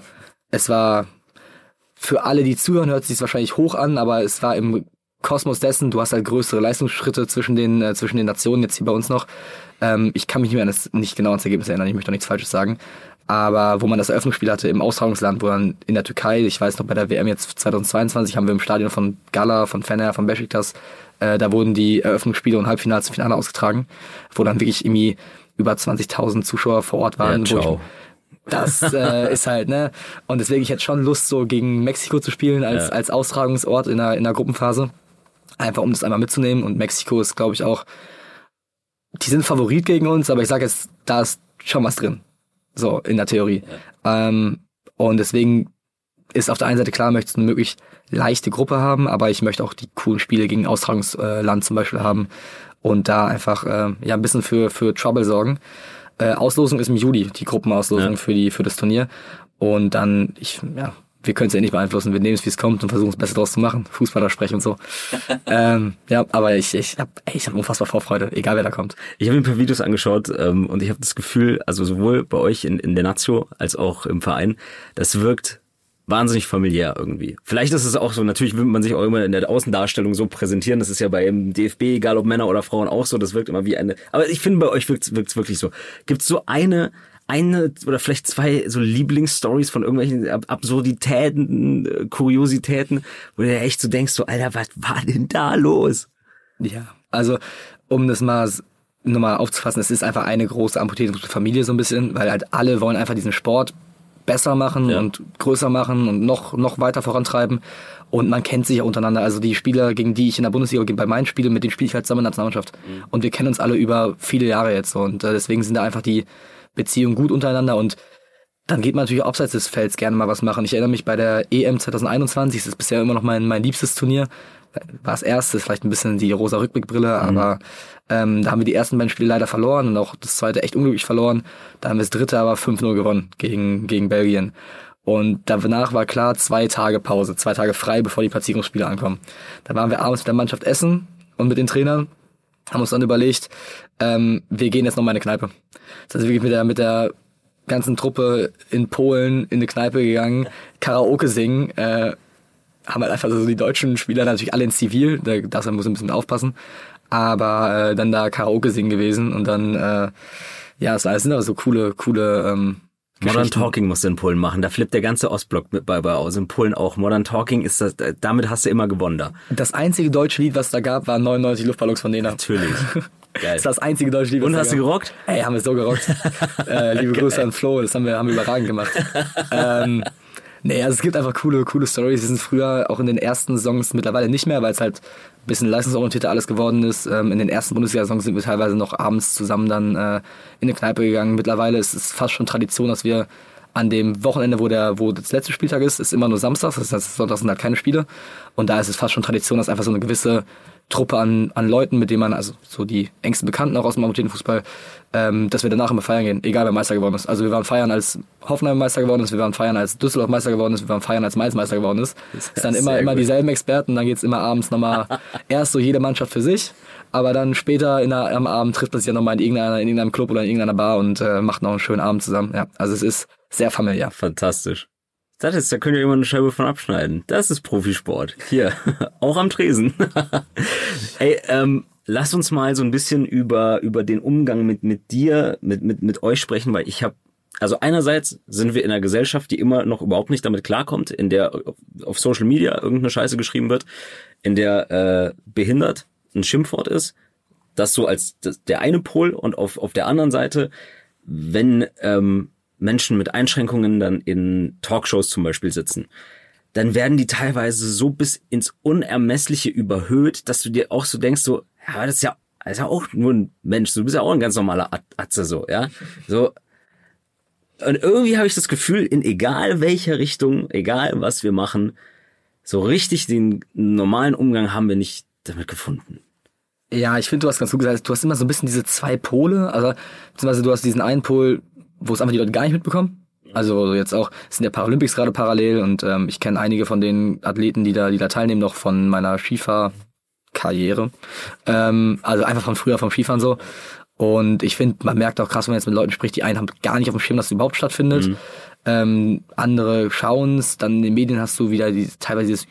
für alle, die zuhören, hört es sich wahrscheinlich hoch an, aber es war im Kosmos dessen, du hast halt größere Leistungsschritte zwischen den Nationen, jetzt hier bei uns noch. Ich kann mich nicht genau ans Ergebnis erinnern, ich möchte auch nichts Falsches sagen. Aber wo man das Eröffnungsspiel hatte im Austragungsland, wo dann in der Türkei, ich weiß noch, bei der WM jetzt 2022 haben wir im Stadion von Gala, von Fener, von Beşiktaş, da wurden die Eröffnungsspiele und Halbfinals und Finale ausgetragen, wo dann wirklich irgendwie über 20.000 Zuschauer vor Ort waren. Ja, das ist halt, ne? Und deswegen, ich hätte schon Lust, so gegen Mexiko zu spielen als Austragungsort in der Gruppenphase. Einfach um das einmal mitzunehmen. Und Mexiko ist, glaube ich, auch, die sind Favorit gegen uns, aber ich sage jetzt, da ist schon was drin. So, in der Theorie. Ja. Und deswegen ist auf der einen Seite klar, möchtest du eine möglichst leichte Gruppe haben, aber ich möchte auch die coolen Spiele gegen Austragungsland zum Beispiel haben und da einfach ein bisschen für Trouble sorgen. Auslosung ist im Juli, die Gruppenauslosung für das Turnier. Und dann, wir können es ja nicht beeinflussen, wir nehmen es, wie es kommt und versuchen es besser draus zu machen. Fußballer sprechen und so. Aber ich hab unfassbar Vorfreude, egal wer da kommt. Ich habe mir ein paar Videos angeschaut und ich habe das Gefühl, also sowohl bei euch in der Nazio als auch im Verein, das wirkt wahnsinnig familiär irgendwie. Vielleicht ist es auch so, natürlich will man sich auch immer in der Außendarstellung so präsentieren, das ist ja beim DFB, egal ob Männer oder Frauen auch so, das wirkt immer wie eine, aber ich finde, bei euch wirkt's wirklich so. Gibt's so eine oder vielleicht zwei so Lieblingsstories von irgendwelchen Absurditäten, Kuriositäten, wo du dir echt so denkst, so, Alter, was war denn da los? Ja, also, um das mal nochmal aufzufassen, es ist einfach eine große amputierte Familie so ein bisschen, weil halt alle wollen einfach diesen Sport besser machen und größer machen und noch weiter vorantreiben. Und man kennt sich ja untereinander. Also die Spieler, gegen die ich in der Bundesliga, bei meinen Spielen, mit denen spiele ich halt zusammen in der Nationalmannschaft. Und wir kennen uns alle über viele Jahre jetzt. Und deswegen sind da einfach die Beziehungen gut untereinander. Und dann geht man natürlich abseits des Felds gerne mal was machen. Ich erinnere mich bei der EM 2021, das ist bisher immer noch mein liebstes Turnier. War das erste, vielleicht ein bisschen die rosa Rückblickbrille, aber da haben wir die ersten beiden Spiele leider verloren und auch das zweite echt unglücklich verloren. Da haben wir das dritte aber 5-0 gewonnen gegen Belgien. Und danach war klar, 2 Tage Pause, 2 Tage frei, bevor die Platzierungsspiele ankommen. Da waren wir abends mit der Mannschaft essen und mit den Trainern, haben uns dann überlegt, wir gehen jetzt noch mal in eine Kneipe. Das heißt, wirklich mit der ganzen Truppe in Polen in eine Kneipe gegangen, Karaoke singen, haben halt einfach so die deutschen Spieler natürlich alle in Zivil, da muss ein bisschen aufpassen, aber dann da Karaoke singen gewesen und dann, es sind aber so coole Modern Talking musst du in Polen machen, da flippt der ganze Ostblock mit bei aus, in Polen auch. Modern Talking ist das, damit hast du immer gewonnen da. Das einzige deutsche Lied, was da gab, war 99 Luftballons von Nena. Natürlich. Geil. Das ist das einzige deutsche Lied, was und da hast gab. Du gerockt? Ey, haben wir so gerockt. Liebe Grüße an Flo, das haben wir überragend gemacht. Also es gibt einfach coole Stories. Wir sind früher auch in den ersten Songs, mittlerweile nicht mehr, weil es halt ein bisschen leistungsorientierter alles geworden ist. In den ersten Bundesliga-Songs sind wir teilweise noch abends zusammen dann in eine Kneipe gegangen. Mittlerweile ist es fast schon Tradition, dass wir an dem Wochenende, wo das letzte Spieltag ist immer nur samstags, das heißt, sonntags sind halt keine Spiele. Und da ist es fast schon Tradition, dass einfach so eine gewisse Truppe an Leuten, mit denen man, also so die engsten Bekannten auch aus dem amputierten Fußball, dass wir danach immer feiern gehen, egal wer Meister geworden ist. Also wir waren feiern, als Hoffenheim Meister geworden ist, wir waren feiern, als Düsseldorf Meister geworden ist, wir waren feiern, als Mainz Meister geworden ist. Das ist dann immer dieselben Experten, dann geht's immer abends nochmal erst so jede Mannschaft für sich, aber dann später am Abend trifft man sich ja nochmal in irgendeinem Club oder in irgendeiner Bar und macht noch einen schönen Abend zusammen. Ja, also es ist sehr familiär. Fantastisch. Das ist, da könnt ihr immer eine Scheibe von abschneiden. Das ist Profisport. Hier, auch am Tresen. Ey, lass uns mal so ein bisschen über den Umgang mit dir, mit euch sprechen, weil ich habe Also einerseits sind wir in einer Gesellschaft, die immer noch überhaupt nicht damit klarkommt, in der auf Social Media irgendeine Scheiße geschrieben wird, in der behindert ein Schimpfwort ist, das so als der eine Pol, und auf der anderen Seite, wenn Menschen mit Einschränkungen dann in Talkshows zum Beispiel sitzen, dann werden die teilweise so bis ins Unermessliche überhöht, dass du dir auch so denkst, so, ja, das ist ja auch nur ein Mensch, du bist ja auch ein ganz normaler Atze, so, ja, so. Und irgendwie habe ich das Gefühl, in egal welcher Richtung, egal was wir machen, so richtig den normalen Umgang haben wir nicht damit gefunden. Ja, ich finde, du hast ganz gut gesagt, du hast immer so ein bisschen diese zwei Pole, also beziehungsweise du hast diesen einen Pol, wo es einfach die Leute gar nicht mitbekommen. Also jetzt auch, es sind ja Paralympics gerade parallel, und ich kenne einige von den Athleten, die da teilnehmen, noch von meiner Skifahr-Karriere. Also einfach von früher vom Skifahren so. Und ich finde, man merkt auch krass, wenn man jetzt mit Leuten spricht, die einen haben gar nicht auf dem Schirm, dass es überhaupt stattfindet. Andere schauen's, dann in den Medien hast du wieder teilweise dieses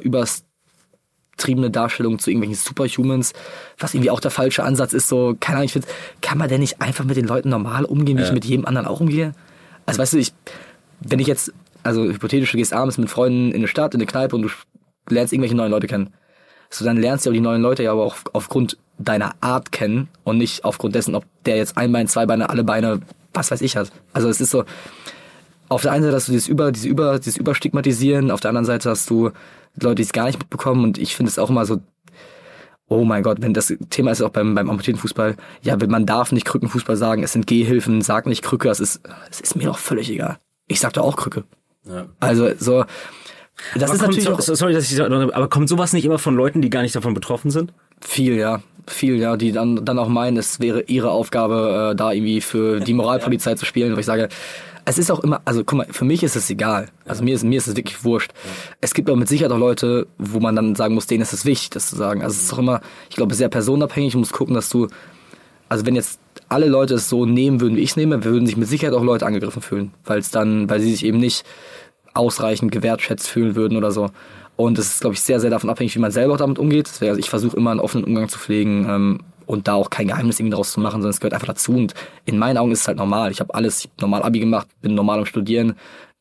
übertriebene Darstellung zu irgendwelchen Superhumans, was irgendwie auch der falsche Ansatz ist. So, keine Ahnung, ich finde, kann man denn nicht einfach mit den Leuten normal umgehen, wie ich mit jedem anderen auch umgehe? Also weißt du, wenn ich jetzt, also hypothetisch, du gehst abends mit Freunden in eine Stadt, in eine Kneipe und du lernst irgendwelche neuen Leute kennen. So, dann lernst du ja die neuen Leute ja aber auch aufgrund deiner Art kennen und nicht aufgrund dessen, ob der jetzt ein Bein, zwei Beine, alle Beine, was weiß ich hat. Also es ist so, auf der einen Seite hast du dieses Überstigmatisieren, auf der anderen Seite hast du Leute, die es gar nicht mitbekommen, und ich finde es auch immer so, oh mein Gott, wenn das Thema ist auch beim amputierten Fußball, ja, man darf nicht Krückenfußball sagen, es sind Gehhilfen, sag nicht Krücke, es ist mir doch völlig egal. Ich sag doch auch Krücke. Ja. Also so, das aber ist natürlich auch... Sorry, aber kommt sowas nicht immer von Leuten, die gar nicht davon betroffen sind? Viel, ja, die dann auch meinen, es wäre ihre Aufgabe, da irgendwie für die Moralpolizei zu spielen, wo ich sage, es ist auch immer, also guck mal, für mich ist es egal. Also mir ist es wirklich wurscht. Es gibt aber mit Sicherheit auch Leute, wo man dann sagen muss, denen ist es wichtig, das zu sagen. Also es ist auch immer, ich glaube, sehr personenabhängig. Du musst gucken, dass du, also wenn jetzt alle Leute es so nehmen würden, wie ich es nehme, würden sich mit Sicherheit auch Leute angegriffen fühlen, weil sie sich eben nicht ausreichend gewertschätzt fühlen würden oder so. Und es ist, glaube ich, sehr, sehr davon abhängig, wie man selber auch damit umgeht. Also ich versuche immer einen offenen Umgang zu pflegen, und da auch kein Geheimnis irgendwie daraus zu machen, sondern es gehört einfach dazu. Und in meinen Augen ist es halt normal. Ich habe normal Abi gemacht, bin normal am Studieren,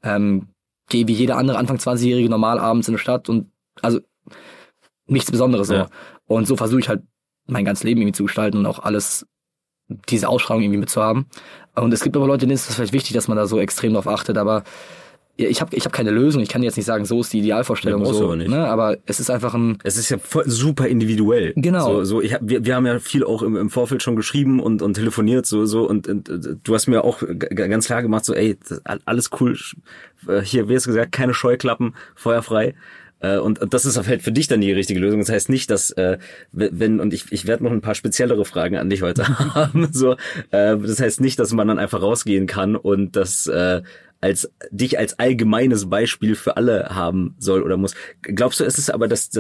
gehe wie jeder andere Anfang 20-Jährige normal abends in die Stadt, und also nichts Besonderes so. Ja. Und so versuche ich halt mein ganzes Leben irgendwie zu gestalten und auch alles, diese Ausstrahlung irgendwie mitzuhaben. Und es gibt aber Leute, denen ist es vielleicht wichtig, dass man da so extrem drauf achtet, aber ich hab keine Lösung. Ich kann jetzt nicht sagen, so ist die Idealvorstellung, so, aber, ne? Aber es ist einfach es ist ja voll super individuell. Genau. Wir haben ja viel auch im Vorfeld schon geschrieben und telefoniert und du hast mir auch ganz klar gemacht, so, ey, alles cool. Hier, wie hast du gesagt, keine Scheuklappen, feuerfrei. Und das ist halt für dich dann die richtige Lösung. Das heißt nicht, dass ich werde noch ein paar speziellere Fragen an dich heute haben. So, das heißt nicht, dass man dann einfach rausgehen kann und das dich als allgemeines Beispiel für alle haben soll oder muss. Glaubst du, ist es aber, dass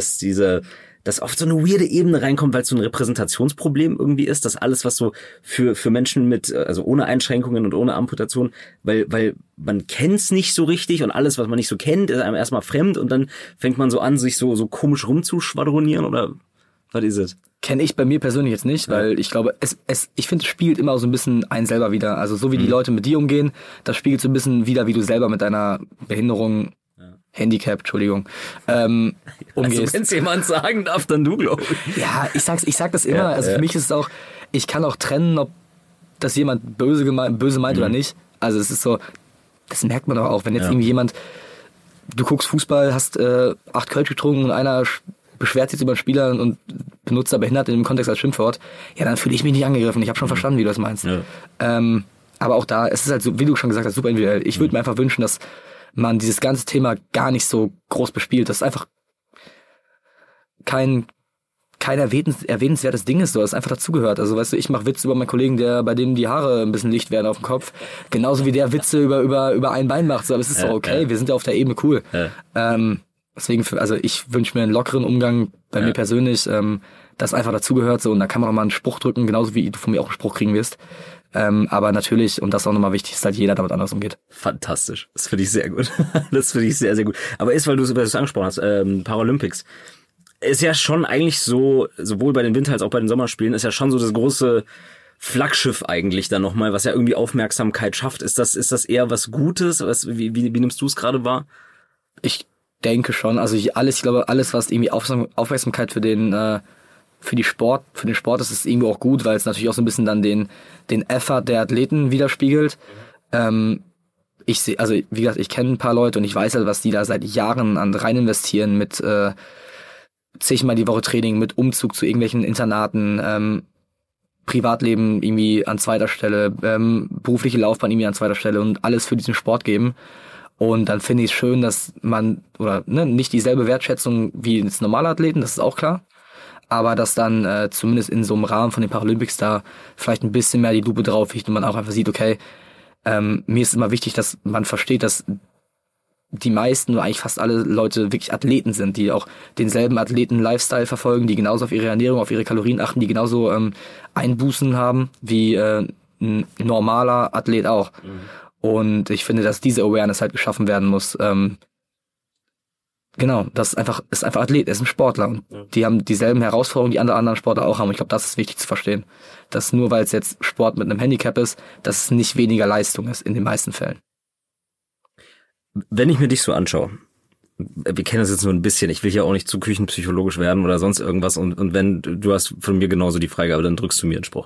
oft so eine weirde Ebene reinkommt, weil es so ein Repräsentationsproblem irgendwie ist, dass alles, was so für Menschen mit, also ohne Einschränkungen und ohne Amputation, weil man kennt's nicht so richtig und alles, was man nicht so kennt, ist einem erstmal fremd, und dann fängt man so an, sich so komisch rumzuschwadronieren, oder was ist es? Kenne ich bei mir persönlich jetzt nicht, weil ich glaube, ich finde, es spiegelt immer so ein bisschen einen selber wieder. Also so wie die Leute mit dir umgehen, das spiegelt so ein bisschen wieder, wie du selber mit deiner Behinderung, Handicap, Entschuldigung, umgehst. Also wenn es jemand sagen darf, dann du, glaube ich. Ja, ich sag das immer. Ja, also für mich ist es auch, ich kann auch trennen, ob das jemand böse meint oder nicht. Also es ist so, das merkt man doch auch, wenn jetzt irgendwie jemand, du guckst Fußball, hast 8 Kölsch getrunken und einer beschwert sich jetzt über einen Spieler und benutzt da behindert in dem Kontext als Schimpfwort, ja, dann fühle ich mich nicht angegriffen. Ich habe schon verstanden, wie du das meinst. Ja. Aber auch da, es ist halt so, wie du schon gesagt hast, super individuell. Ich würde mir einfach wünschen, dass man dieses ganze Thema gar nicht so groß bespielt. Das ist einfach kein erwähnenswertes Ding ist, so, das einfach dazugehört. Also weißt du, ich mache Witze über meinen Kollegen, bei dem die Haare ein bisschen licht werden auf dem Kopf, genauso wie der Witze über ein Bein macht. So, aber es ist doch okay, wir sind ja auf der Ebene cool. Deswegen, also ich wünsche mir einen lockeren Umgang bei mir persönlich, das einfach dazugehört, so, und da kann man auch mal einen Spruch drücken, genauso wie du von mir auch einen Spruch kriegen wirst. Aber natürlich, und das ist auch nochmal wichtig, ist halt jeder damit anders umgeht. Fantastisch. Das finde ich sehr gut. Das finde ich sehr, sehr gut. Aber weil du es angesprochen hast, Paralympics, ist ja schon eigentlich so, sowohl bei den Winter- als auch bei den Sommerspielen, ist ja schon so das große Flaggschiff eigentlich dann nochmal, was ja irgendwie Aufmerksamkeit schafft. Ist das eher was Gutes? Wie nimmst du es gerade wahr? Ich denke schon. Also ich glaube, alles, was irgendwie Aufmerksamkeit für den Sport ist, ist irgendwo auch gut, weil es natürlich auch so ein bisschen dann den Effort der Athleten widerspiegelt. Ich sehe, also wie gesagt, ich kenne ein paar Leute und ich weiß halt, was die da seit Jahren rein investieren mit zigmal die Woche Training, mit Umzug zu irgendwelchen Internaten, Privatleben irgendwie an zweiter Stelle, berufliche Laufbahn irgendwie an zweiter Stelle und alles für diesen Sport geben. Und dann finde ich es schön, dass man, nicht dieselbe Wertschätzung wie ins normale Athleten, das ist auch klar, aber dass dann zumindest in so einem Rahmen von den Paralympics da vielleicht ein bisschen mehr die Lupe drauf liegt und man auch einfach sieht, okay, mir ist immer wichtig, dass man versteht, dass die meisten oder eigentlich fast alle Leute wirklich Athleten sind, die auch denselben Athleten-Lifestyle verfolgen, die genauso auf ihre Ernährung, auf ihre Kalorien achten, die genauso Einbußen haben wie ein normaler Athlet auch. Und ich finde, dass diese Awareness halt geschaffen werden muss. Genau, das ist einfach Athlet, er ist ein Sportler und die haben dieselben Herausforderungen, die andere anderen Sportler auch haben. Und ich glaube, das ist wichtig zu verstehen. Dass nur weil es jetzt Sport mit einem Handicap ist, dass es nicht weniger Leistung ist in den meisten Fällen. Wenn ich mir dich so anschaue, wir kennen das jetzt nur ein bisschen, ich will ja auch nicht zu küchenpsychologisch werden oder sonst irgendwas und wenn, du hast von mir genauso die Freigabe, dann drückst du mir einen Spruch.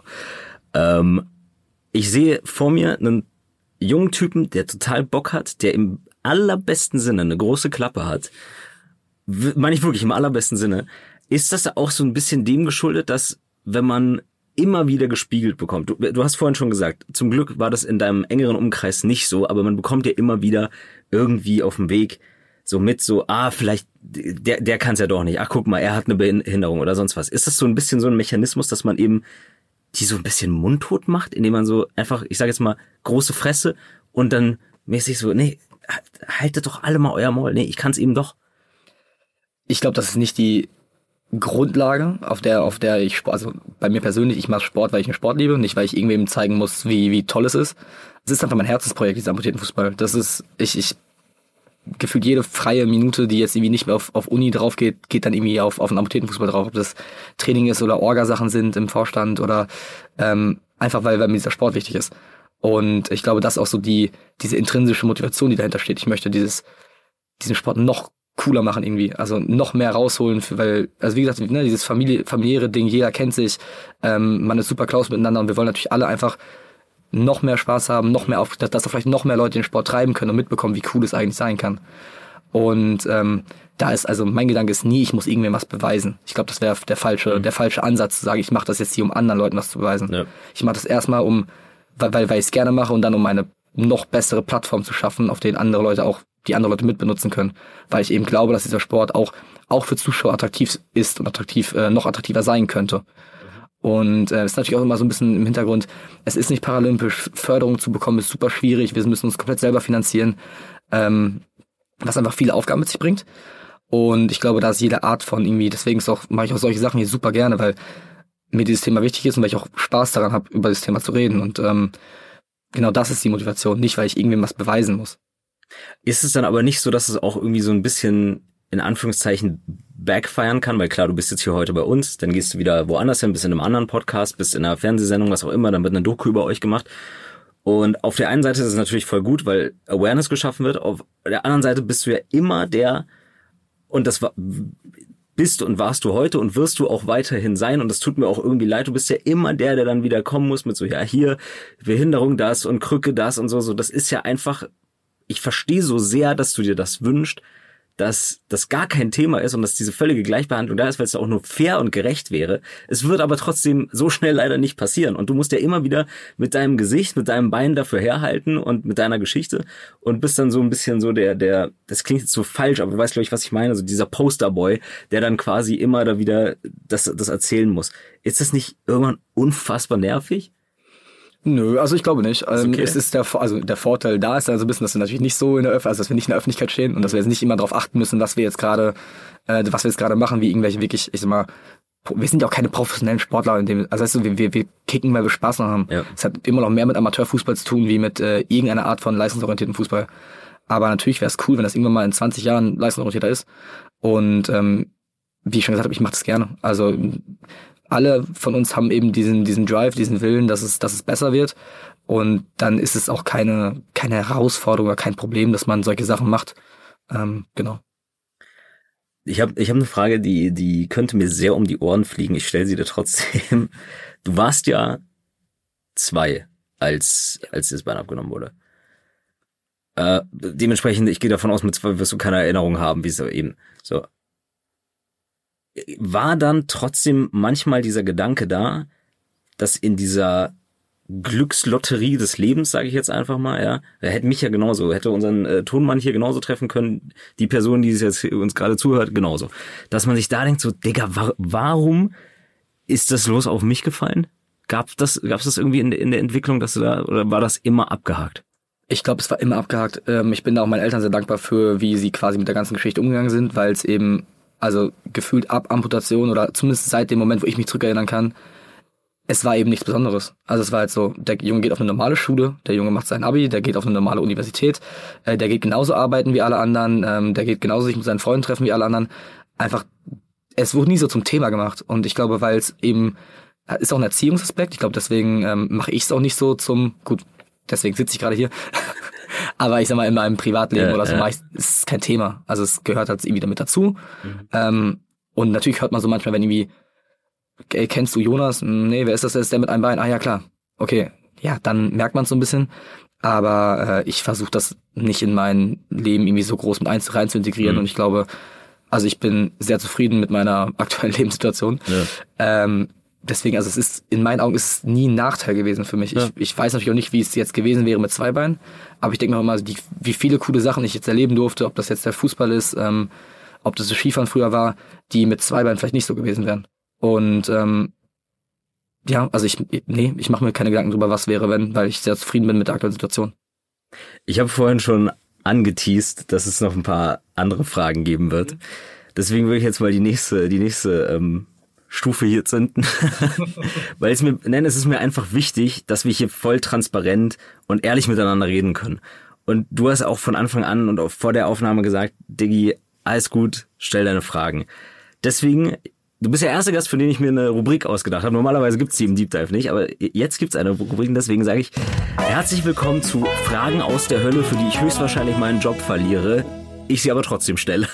Ich sehe vor mir einen jungen Typen, der total Bock hat, der im allerbesten Sinne eine große Klappe hat. Meine ich wirklich im allerbesten Sinne. Ist das auch so ein bisschen dem geschuldet, dass wenn man immer wieder gespiegelt bekommt. Du hast vorhin schon gesagt, zum Glück war das in deinem engeren Umkreis nicht so, aber man bekommt ja immer wieder irgendwie auf dem Weg vielleicht, der kann es ja doch nicht. Ach, guck mal, er hat eine Behinderung oder sonst was. Ist das so ein bisschen so ein Mechanismus, dass man eben die so ein bisschen mundtot macht, indem man so einfach, ich sage jetzt mal, große Fresse und dann mäßig so, nee, haltet doch alle mal euer Maul. Nee, ich kann es eben doch. Ich glaube, das ist nicht die Grundlage, auf der ich Sport, also bei mir persönlich, ich mache Sport, weil ich einen Sport liebe, nicht weil ich irgendwem zeigen muss, wie toll es ist. Es ist einfach mein Herzensprojekt, dieser amputierten Fußball. Das ist, ich gefühlt jede freie Minute, die jetzt irgendwie nicht mehr auf Uni drauf geht dann irgendwie auf einen amputierten Fußball drauf. Ob das Training ist oder Orgasachen sind im Vorstand oder einfach weil mir dieser Sport wichtig ist. Und ich glaube, das ist auch so diese intrinsische Motivation, die dahinter steht. Ich möchte diesen Sport noch cooler machen irgendwie, also noch mehr rausholen, weil, also wie gesagt, dieses familiäre Ding, jeder kennt sich, man ist super close miteinander und wir wollen natürlich alle einfach noch mehr Spaß haben, noch mehr dass da vielleicht noch mehr Leute den Sport treiben können und mitbekommen, wie cool es eigentlich sein kann. Und da ist, also mein Gedanke ist nie, ich muss irgendwem was beweisen. Ich glaube, das wäre der falsche Ansatz, zu sagen, ich mache das jetzt hier, um anderen Leuten was zu beweisen. Ja. Ich mache das erstmal weil ich es gerne mache und dann um eine noch bessere Plattform zu schaffen, auf denen andere Leute mitbenutzen können. Weil ich eben glaube, dass dieser Sport auch für Zuschauer attraktiv ist und noch attraktiver sein könnte. Und es ist natürlich auch immer so ein bisschen im Hintergrund, es ist nicht paralympisch, Förderung zu bekommen ist super schwierig, wir müssen uns komplett selber finanzieren, was einfach viele Aufgaben mit sich bringt. Und ich glaube, da ist jede Art von irgendwie, deswegen mache ich auch solche Sachen hier super gerne, weil mir dieses Thema wichtig ist und weil ich auch Spaß daran habe, über das Thema zu reden. Und genau das ist die Motivation, nicht weil ich irgendwem was beweisen muss. Ist es dann aber nicht so, dass es auch irgendwie so ein bisschen in Anführungszeichen backfiren kann? Weil klar, du bist jetzt hier heute bei uns, dann gehst du wieder woanders hin, bist in einem anderen Podcast, bist in einer Fernsehsendung, was auch immer, dann wird eine Doku über euch gemacht. Und auf der einen Seite ist es natürlich voll gut, weil Awareness geschaffen wird. Auf der anderen Seite bist du ja immer bist und warst du heute und wirst du auch weiterhin sein und das tut mir auch irgendwie leid, du bist ja immer der dann wieder kommen muss mit so, ja hier, Behinderung das und Krücke das und so, das ist ja einfach, ich verstehe so sehr, dass du dir das wünschst, dass das gar kein Thema ist und dass diese völlige Gleichbehandlung da ist, weil es ja auch nur fair und gerecht wäre. Es wird aber trotzdem so schnell leider nicht passieren und du musst ja immer wieder mit deinem Gesicht, mit deinem Bein dafür herhalten und mit deiner Geschichte und bist dann so ein bisschen so der, das klingt jetzt so falsch, aber du weißt, glaube ich, was ich meine, so dieser Posterboy, der dann quasi immer da wieder das erzählen muss. Ist das nicht irgendwann unfassbar nervig? Nö, also ich glaube nicht. Okay. Es ist der Vorteil da ist also ein bisschen, dass wir natürlich nicht so dass wir nicht in der Öffentlichkeit stehen und dass wir jetzt nicht immer darauf achten müssen, was wir jetzt gerade machen, wie irgendwelche wirklich, ich sag mal, wir sind ja auch keine professionellen Sportler in dem, also weißt du, wir kicken, weil wir Spaß haben. Ja. Es hat immer noch mehr mit Amateurfußball zu tun, wie mit irgendeiner Art von leistungsorientierten Fußball. Aber natürlich wäre es cool, wenn das irgendwann mal in 20 Jahren leistungsorientierter ist. Und wie ich schon gesagt habe, ich mache das gerne. Also alle von uns haben eben diesen Drive, diesen Willen, dass es besser wird. Und dann ist es auch keine Herausforderung oder kein Problem, dass man solche Sachen macht. Genau. Ich hab eine Frage, die könnte mir sehr um die Ohren fliegen. Ich stelle sie dir trotzdem. Du warst ja 2, als das Bein abgenommen wurde. Dementsprechend, ich gehe davon aus, mit 2 wirst du keine Erinnerung haben, wie es eben so. War dann trotzdem manchmal dieser Gedanke da, dass in dieser Glückslotterie des Lebens, sage ich jetzt einfach mal, ja, hätte unseren Tonmann hier genauso treffen können, die Person, die jetzt uns gerade zuhört, genauso. Dass man sich da denkt, so, Digga, warum ist das los auf mich gefallen? Gab's das irgendwie in der Entwicklung, dass du da, oder war das immer abgehakt? Ich glaube, es war immer abgehakt. Ich bin da auch meinen Eltern sehr dankbar für, wie sie quasi mit der ganzen Geschichte umgegangen sind, weil es eben, also gefühlt ab Amputation oder zumindest seit dem Moment, wo ich mich zurückerinnern kann, es war eben nichts Besonderes. Also es war halt so, der Junge geht auf eine normale Schule, der Junge macht sein Abi, der geht auf eine normale Universität, der geht genauso arbeiten wie alle anderen, der geht genauso sich mit seinen Freunden treffen wie alle anderen. Einfach, es wurde nie so zum Thema gemacht. Und ich glaube, weil es eben, ist auch ein Erziehungsaspekt, ich glaube, deswegen mache ich es auch nicht so deswegen sitze ich gerade hier. Aber ich sag mal, in meinem Privatleben oder so ist es kein Thema. Also es gehört halt irgendwie damit dazu. Und natürlich hört man so manchmal, wenn irgendwie, kennst du Jonas? Nee, wer ist das? Der ist der mit einem Bein. Ah ja, klar. Okay. Ja, dann merkt man es so ein bisschen. Aber ich versuche das nicht in mein Leben irgendwie so groß mit rein zu integrieren. Und ich glaube, also ich bin sehr zufrieden mit meiner aktuellen Lebenssituation. Ja. Deswegen, also es ist, in meinen Augen ist es nie ein Nachteil gewesen für mich. Ja. Ich weiß natürlich auch nicht, wie es jetzt gewesen wäre mit 2 Beinen, aber ich denke mir auch immer, wie viele coole Sachen ich jetzt erleben durfte, ob das jetzt der Fußball ist, ob das Skifahren früher war, die mit 2 Beinen vielleicht nicht so gewesen wären. Und ja, also ich mache mir keine Gedanken drüber, was wäre, wenn, weil ich sehr zufrieden bin mit der aktuellen Situation. Ich habe vorhin schon angeteast, dass es noch ein paar andere Fragen geben wird. Deswegen würde ich jetzt mal die nächste Stufe hier zünden. Weil es ist mir einfach wichtig, dass wir hier voll transparent und ehrlich miteinander reden können. Und du hast auch von Anfang an und auch vor der Aufnahme gesagt, Diggi, alles gut, stell deine Fragen. Deswegen, du bist der erste Gast, für den ich mir eine Rubrik ausgedacht habe. Normalerweise gibt's die im Deep Dive nicht, aber jetzt gibt's eine Rubrik und deswegen sage ich, herzlich willkommen zu Fragen aus der Hölle, für die ich höchstwahrscheinlich meinen Job verliere, ich sie aber trotzdem stelle.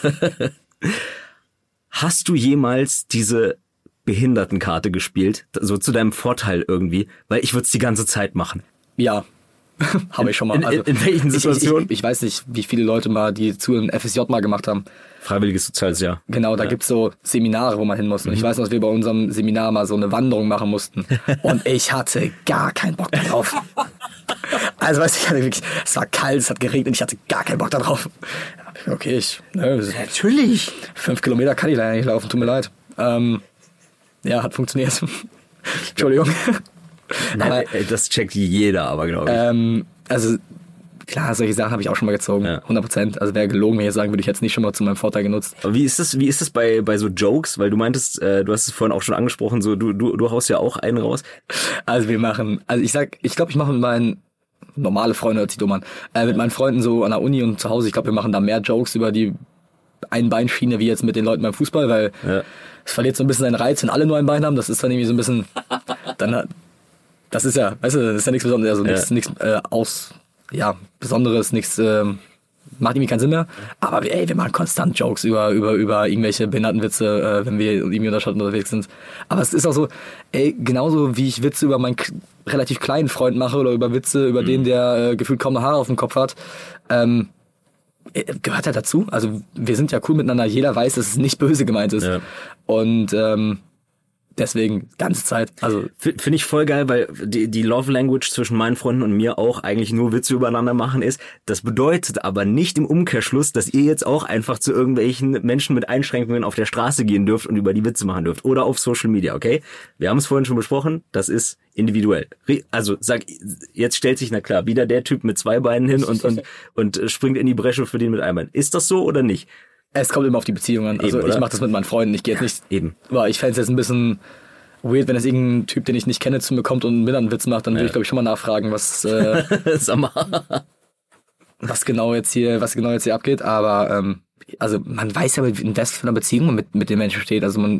Hast du jemals diese Behindertenkarte gespielt, so zu deinem Vorteil irgendwie, weil ich würde es die ganze Zeit machen. Ja, habe ich schon mal. In welchen Situationen? Ich weiß nicht, wie viele Leute mal, die zu einem FSJ mal gemacht haben. Freiwilliges soziales Jahr. Genau, da gibt's so Seminare, wo man hin muss. Und ich weiß noch, dass wir bei unserem Seminar mal so eine Wanderung machen mussten. Und ich hatte gar keinen Bock darauf. Also weißt du, es war kalt, es hat geregnet, ich hatte gar keinen Bock darauf. Okay, natürlich. 5 Kilometer kann ich leider nicht laufen, tut mir leid. Ja, hat funktioniert. Entschuldigung. Nein, aber, das checkt jeder, aber glaube ich. Also klar, solche Sachen habe ich auch schon mal gezogen, 100%. Also wäre gelogen, wenn ich sagen würde, ich jetzt nicht schon mal zu meinem Vorteil genutzt. Aber wie ist das bei so Jokes? Weil du meintest, du hast es vorhin auch schon angesprochen, so du haust ja auch einen raus. Also ich glaube, ich mache mit meinen normale Freunde, hört sich dumm an, mit meinen Freunden so an der Uni und zu Hause, ich glaube, wir machen da mehr Jokes über die Einbeinschiene wie jetzt mit den Leuten beim Fußball, weil es verliert so ein bisschen seinen Reiz, wenn alle nur ein Bein haben. Das ist dann irgendwie so ein bisschen, das ist ja, weißt du, das ist ja nichts Besonderes, also nichts Besonderes, nichts, macht irgendwie keinen Sinn mehr. Aber wir machen konstant Jokes über irgendwelche Behindertenwitze, wenn wir irgendwie in der Stadt unterwegs sind. Aber es ist auch so, genauso wie ich Witze über meinen relativ kleinen Freund mache oder über Witze über den, der gefühlt kaum noch Haare auf dem Kopf hat, gehört halt dazu. Also wir sind ja cool miteinander. Jeder weiß, dass es nicht böse gemeint ist. Ja. Und deswegen ganze Zeit. Also finde ich voll geil, weil die Love Language zwischen meinen Freunden und mir auch eigentlich nur Witze übereinander machen ist. Das bedeutet aber nicht im Umkehrschluss, dass ihr jetzt auch einfach zu irgendwelchen Menschen mit Einschränkungen auf der Straße gehen dürft und über die Witze machen dürft. Oder auf Social Media, okay? Wir haben es vorhin schon besprochen. Das ist individuell. Also jetzt stellt sich, na klar, wieder der Typ mit 2 Beinen hin und springt in die Bresche für den mit einem Bein. Ist das so oder nicht? Es kommt immer auf die Beziehung an. Also ich mache das mit meinen Freunden. Ich gehe jetzt nicht. Eben. Aber ich fände es jetzt ein bisschen weird, wenn jetzt irgendein Typ, den ich nicht kenne, zu mir kommt und mir dann einen Witz macht, dann würde ich, glaube ich, schon mal nachfragen, was genau jetzt hier abgeht. Aber also man weiß ja, in was für einer Beziehung man mit den Menschen steht. Also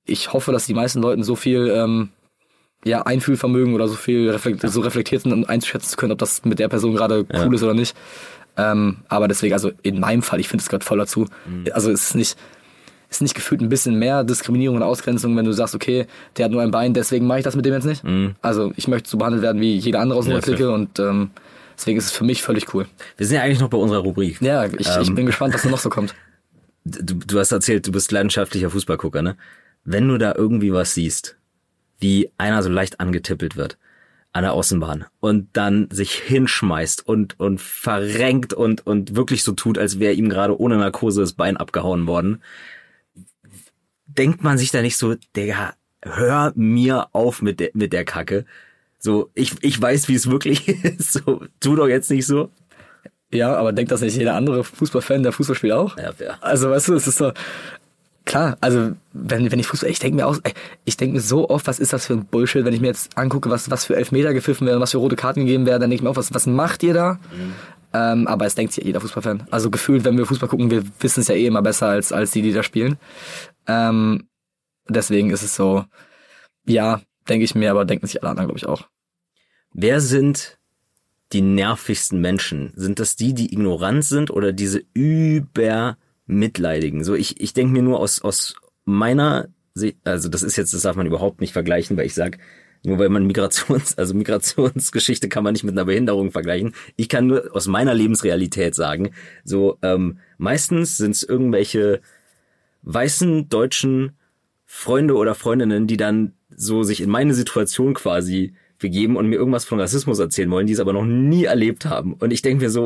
ich hoffe, dass die meisten Leuten so viel Einfühlvermögen oder so viel so reflektiert sind, um einzuschätzen zu können, ob das mit der Person gerade cool ist oder nicht. Aber deswegen, also in meinem Fall, ich finde es gerade voll dazu. Also es ist nicht gefühlt ein bisschen mehr Diskriminierung und Ausgrenzung, wenn du sagst, okay, der hat nur ein Bein, deswegen mache ich das mit dem jetzt nicht. Also ich möchte so behandelt werden wie jeder andere aus unserer Clique und deswegen ist es für mich völlig cool. Wir sind ja eigentlich noch bei unserer Rubrik. Ja, ich bin gespannt, was da noch so kommt. Du hast erzählt, du bist leidenschaftlicher Fußballgucker, ne? Wenn du da irgendwie was siehst, wie einer so leicht angetippelt wird an der Außenbahn und dann sich hinschmeißt und verrenkt und wirklich so tut, als wäre ihm gerade ohne Narkose das Bein abgehauen worden, denkt man sich da nicht so, Digga, hör mir auf mit der Kacke. So, ich weiß, wie es wirklich ist. So, tu doch jetzt nicht so. Ja, aber denkt das nicht jeder andere Fußballfan, der Fußball spielt auch? Ja. Also, weißt du, es ist so, klar, also, wenn ich Fußball, ich denke mir so oft, was ist das für ein Bullshit, wenn ich mir jetzt angucke, was für Elfmeter gepfiffen werden, was für rote Karten gegeben werden, dann denke ich mir auch, was macht ihr da? Aber es denkt sich jeder Fußballfan. Also, gefühlt, wenn wir Fußball gucken, wir wissen es ja eh immer besser als die da spielen. Deswegen ist es so, ja, denke ich mir, aber denken sich alle anderen, glaube ich, auch. Wer sind die nervigsten Menschen? Sind das die ignorant sind oder diese übermitleidigen? So, ich denke mir nur aus meiner Sicht, also das darf man überhaupt nicht vergleichen, weil ich sag, nur weil man Migrationsgeschichte kann man nicht mit einer Behinderung vergleichen. Ich kann nur aus meiner Lebensrealität sagen, so, meistens sind es irgendwelche weißen deutschen Freunde oder Freundinnen, die dann so sich in meine Situation quasi begeben und mir irgendwas von Rassismus erzählen wollen, die es aber noch nie erlebt haben. Und ich denke mir so,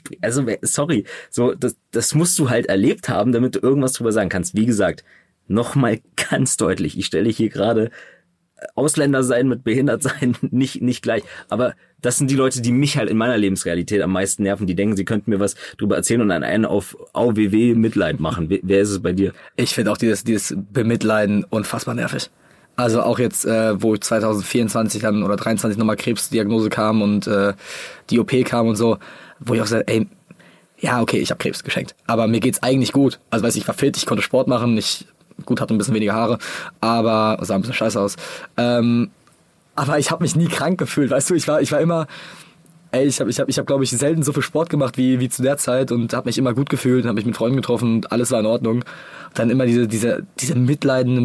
das musst du halt erlebt haben, damit du irgendwas drüber sagen kannst. Wie gesagt, nochmal ganz deutlich, ich stelle hier gerade Ausländer sein mit behindert sein nicht gleich. Aber das sind die Leute, die mich halt in meiner Lebensrealität am meisten nerven, die denken, sie könnten mir was drüber erzählen und einen auf AUWW Mitleid machen. Wer ist es bei dir? Ich finde auch dieses Bemitleiden unfassbar nervig. Also auch jetzt, wo 2024 dann oder 23 nochmal Krebsdiagnose kam und die OP kam und so, wo ich auch sage, ey, ja, okay, ich habe Krebs geschenkt, aber mir geht's eigentlich gut. Also ich war fit, ich konnte Sport machen, hatte ein bisschen weniger Haare, aber sah ein bisschen scheiße aus. Aber ich habe mich nie krank gefühlt, weißt du, ich war immer, ich hab glaube ich selten so viel Sport gemacht wie zu der Zeit und habe mich immer gut gefühlt, habe mich mit Freunden getroffen und alles war in Ordnung. Und dann immer diese bemitleidenden,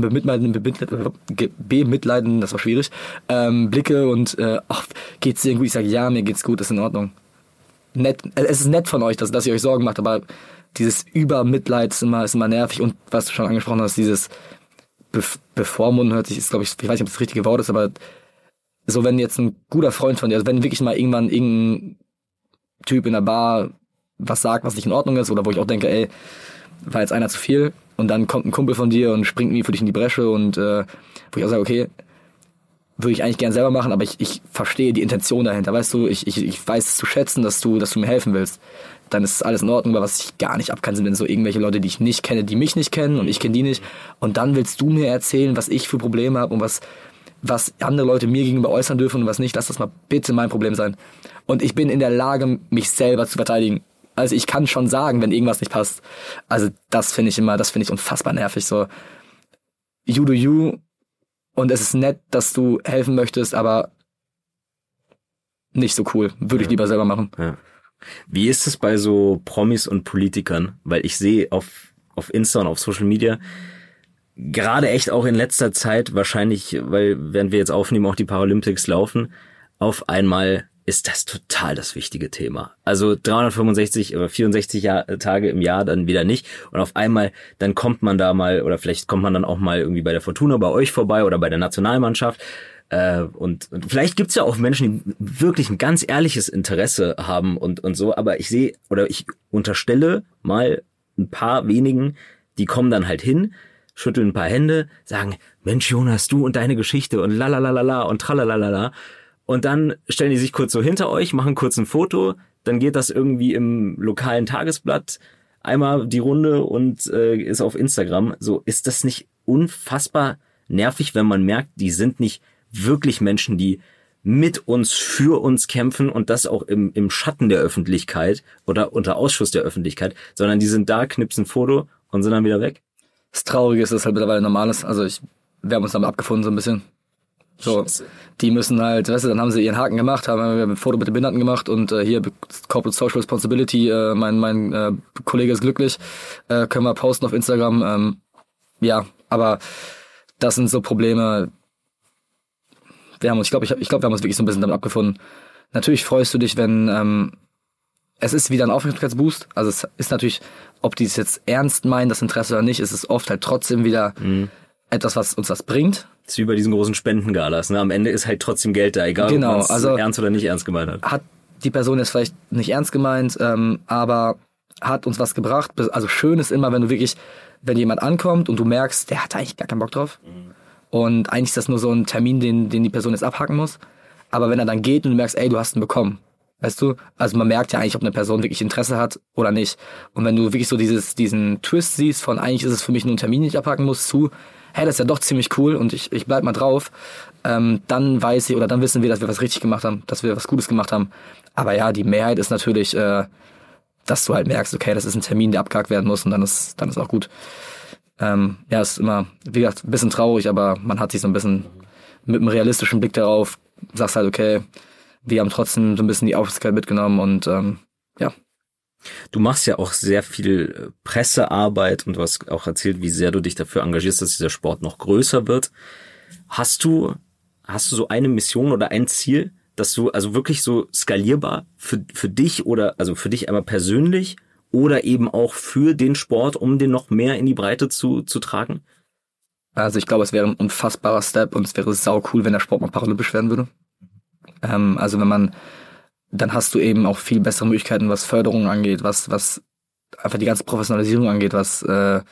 das war schwierig, Blicke und geht's dir gut? Ich sage, ja, mir geht's gut, ist in Ordnung. Nett, es ist nett von euch, dass ihr euch Sorgen macht, aber dieses Übermitleid ist immer nervig und was du schon angesprochen hast, dieses Bevormunden hört sich, ist glaube ich weiß nicht, ob das das richtige Wort ist, aber so, wenn jetzt ein guter Freund von dir, also wenn wirklich mal irgendein Typ in der Bar was sagt, was nicht in Ordnung ist, oder wo ich auch denke, ey, war jetzt einer zu viel, und dann kommt ein Kumpel von dir und springt irgendwie für dich in die Bresche und wo ich auch sage, okay, würde ich eigentlich gern selber machen, aber ich verstehe die Intention dahinter, weißt du, ich weiß es zu schätzen, dass du mir helfen willst. Dann ist alles in Ordnung, aber was ich gar nicht ab kann, sind so irgendwelche Leute, die ich nicht kenne, die mich nicht kennen und ich kenne die nicht, und dann willst du mir erzählen, was ich für Probleme habe und was andere Leute mir gegenüber äußern dürfen und was nicht. Lass das mal bitte mein Problem sein. Und ich bin in der Lage, mich selber zu verteidigen. Also ich kann schon sagen, wenn irgendwas nicht passt. Also das finde ich unfassbar nervig. So, you do you. Und es ist nett, dass du helfen möchtest, aber nicht so cool. Würde ich lieber selber machen. Ja. Wie ist es bei so Promis und Politikern? Weil ich sehe auf Insta und auf Social Media, gerade echt auch in letzter Zeit, wahrscheinlich, weil während wir jetzt aufnehmen, auch die Paralympics laufen, auf einmal ist das total das wichtige Thema. Also 365 oder 64 Tage im Jahr dann wieder nicht. Und auf einmal, dann kommt man da mal, oder vielleicht kommt man dann auch mal irgendwie bei der Fortuna bei euch vorbei oder bei der Nationalmannschaft. Und vielleicht gibt's ja auch Menschen, die wirklich ein ganz ehrliches Interesse haben und so. Aber ich sehe, oder ich unterstelle mal ein paar wenigen, die kommen dann halt hin, schütteln ein paar Hände, sagen, Mensch Jonas, du und deine Geschichte und lalalala und tralalala. Und dann stellen die sich kurz so hinter euch, machen kurz ein Foto, dann geht das irgendwie im lokalen Tagesblatt einmal die Runde und ist auf Instagram. So, ist das nicht unfassbar nervig, wenn man merkt, die sind nicht wirklich Menschen, die mit uns, für uns kämpfen und das auch im Schatten der Öffentlichkeit oder unter Ausschuss der Öffentlichkeit, sondern die sind da, knipsen ein Foto und sind dann wieder weg? Das Traurige ist, dass es halt mittlerweile normal ist. Also wir haben uns damit abgefunden so ein bisschen. So, Scheiße. die müssen halt, weißt du, dann haben sie ihren Haken gemacht, haben ein Foto mit den Behinderten gemacht und hier Corporate Social Responsibility, mein Kollege ist glücklich, können wir posten auf Instagram. Ja, aber das sind so Probleme. Ich glaube, wir haben uns wirklich so ein bisschen damit abgefunden. Natürlich freust du dich, wenn es ist wieder ein Aufmerksamkeitsboost. Also es ist natürlich, ob die es jetzt ernst meinen, das Interesse oder nicht, ist es oft halt trotzdem wieder etwas, was uns was bringt. Das ist wie bei diesen großen Spendengalas, ne? Am Ende ist halt trotzdem Geld da, egal ob man es ernst oder nicht ernst gemeint hat. Hat die Person jetzt vielleicht nicht ernst gemeint, aber hat uns was gebracht. Also schön ist immer, wenn jemand ankommt und du merkst, der hat eigentlich gar keinen Bock drauf. Und eigentlich ist das nur so ein Termin, den die Person jetzt abhaken muss. Aber wenn er dann geht und du merkst, ey, du hast ihn bekommen. Weißt du? Also man merkt ja eigentlich, ob eine Person wirklich Interesse hat oder nicht. Und wenn du wirklich so diesen Twist siehst von eigentlich ist es für mich nur ein Termin, den ich abhaken muss, zu hey, das ist ja doch ziemlich cool und ich bleib mal drauf, dann weiß ich oder dann wissen wir, dass wir was richtig gemacht haben, dass wir was Gutes gemacht haben. Aber ja, die Mehrheit ist natürlich, dass du halt merkst, okay, das ist ein Termin, der abgehakt werden muss und dann ist auch gut. Ja, ist immer, wie gesagt, ein bisschen traurig, aber man hat sich so ein bisschen mit einem realistischen Blick darauf, sagst halt, okay, wir haben trotzdem so ein bisschen die Aufmerksamkeit mitgenommen und ja. Du machst ja auch sehr viel Pressearbeit und du hast auch erzählt, wie sehr du dich dafür engagierst, dass dieser Sport noch größer wird. Hast du so eine Mission oder ein Ziel, dass du also wirklich so skalierbar für dich oder also für dich einmal persönlich oder eben auch für den Sport, um den noch mehr in die Breite zu tragen? Also ich glaube, es wäre ein unfassbarer Step und es wäre sau cool, wenn der Sport mal paralympisch werden würde. Also dann hast du eben auch viel bessere Möglichkeiten, was Förderung angeht, was einfach die ganze Professionalisierung angeht, was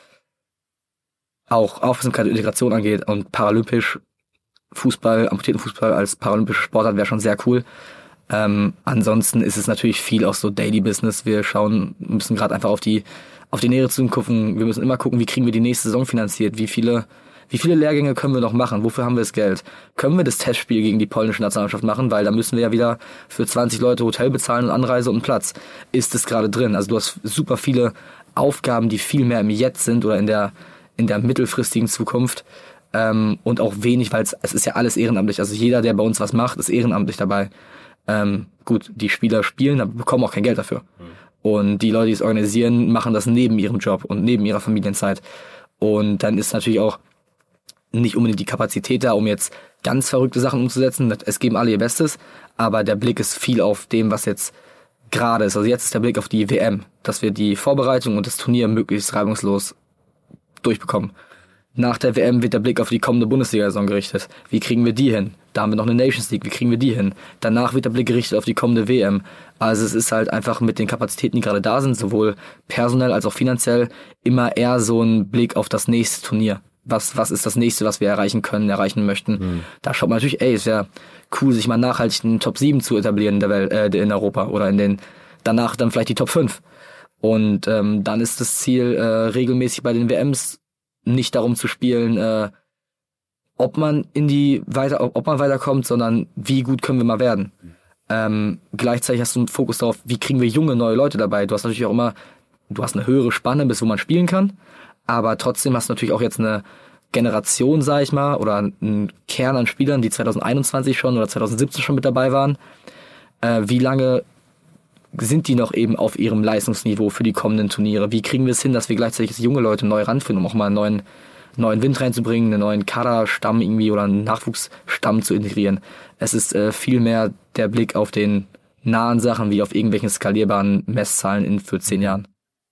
auch Aufmerksamkeit und Integration angeht. Und paralympisch Fußball, amputierten Fußball als paralympische Sportart wäre schon sehr cool. Ansonsten ist es natürlich viel auch so Daily Business. Wir müssen gerade einfach auf die nähere Zukunft gucken. Wir müssen immer gucken, wie kriegen wir die nächste Saison finanziert, wie viele Lehrgänge können wir noch machen? Wofür haben wir das Geld? Können wir das Testspiel gegen die polnische Nationalmannschaft machen? Weil da müssen wir ja wieder für 20 Leute Hotel bezahlen und Anreise und Platz. Ist es gerade drin? Also du hast super viele Aufgaben, die viel mehr im Jetzt sind oder in der mittelfristigen Zukunft. Und auch wenig, weil es ist ja alles ehrenamtlich. Also jeder, der bei uns was macht, ist ehrenamtlich dabei. Gut, die Spieler spielen, aber bekommen auch kein Geld dafür. Und die Leute, die es organisieren, machen das neben ihrem Job und neben ihrer Familienzeit. Und dann ist natürlich auch nicht unbedingt die Kapazität da, um jetzt ganz verrückte Sachen umzusetzen. Es geben alle ihr Bestes, aber der Blick ist viel auf dem, was jetzt gerade ist. Also jetzt ist der Blick auf die WM, dass wir die Vorbereitung und das Turnier möglichst reibungslos durchbekommen. Nach der WM wird der Blick auf die kommende Bundesliga-Saison gerichtet. Wie kriegen wir die hin? Da haben wir noch eine Nations League, wie kriegen wir die hin? Danach wird der Blick gerichtet auf die kommende WM. Also es ist halt einfach mit den Kapazitäten, die gerade da sind, sowohl personell als auch finanziell, immer eher so ein Blick auf das nächste Turnier. Was ist das nächste, was wir erreichen möchten? Da schaut man natürlich, es wäre cool, sich mal nachhaltig in den Top 7 zu etablieren in der Welt, in Europa oder danach dann vielleicht die Top 5. Und dann ist das Ziel, regelmäßig bei den WMs nicht darum zu spielen, ob man weiterkommt, sondern wie gut können wir mal werden. Gleichzeitig hast du einen Fokus darauf, wie kriegen wir junge, neue Leute dabei. Du hast natürlich auch immer, eine höhere Spanne, bis wo man spielen kann. Aber trotzdem hast du natürlich auch jetzt eine Generation, sag ich mal, oder einen Kern an Spielern, die 2021 schon oder 2017 schon mit dabei waren. Wie lange sind die noch eben auf ihrem Leistungsniveau für die kommenden Turniere? Wie kriegen wir es hin, dass wir gleichzeitig junge Leute neu ranführen, um auch mal einen neuen Wind reinzubringen, einen neuen Kaderstamm irgendwie oder einen Nachwuchsstamm zu integrieren? Es ist viel mehr der Blick auf den nahen Sachen wie auf irgendwelchen skalierbaren Messzahlen für 10 Jahren.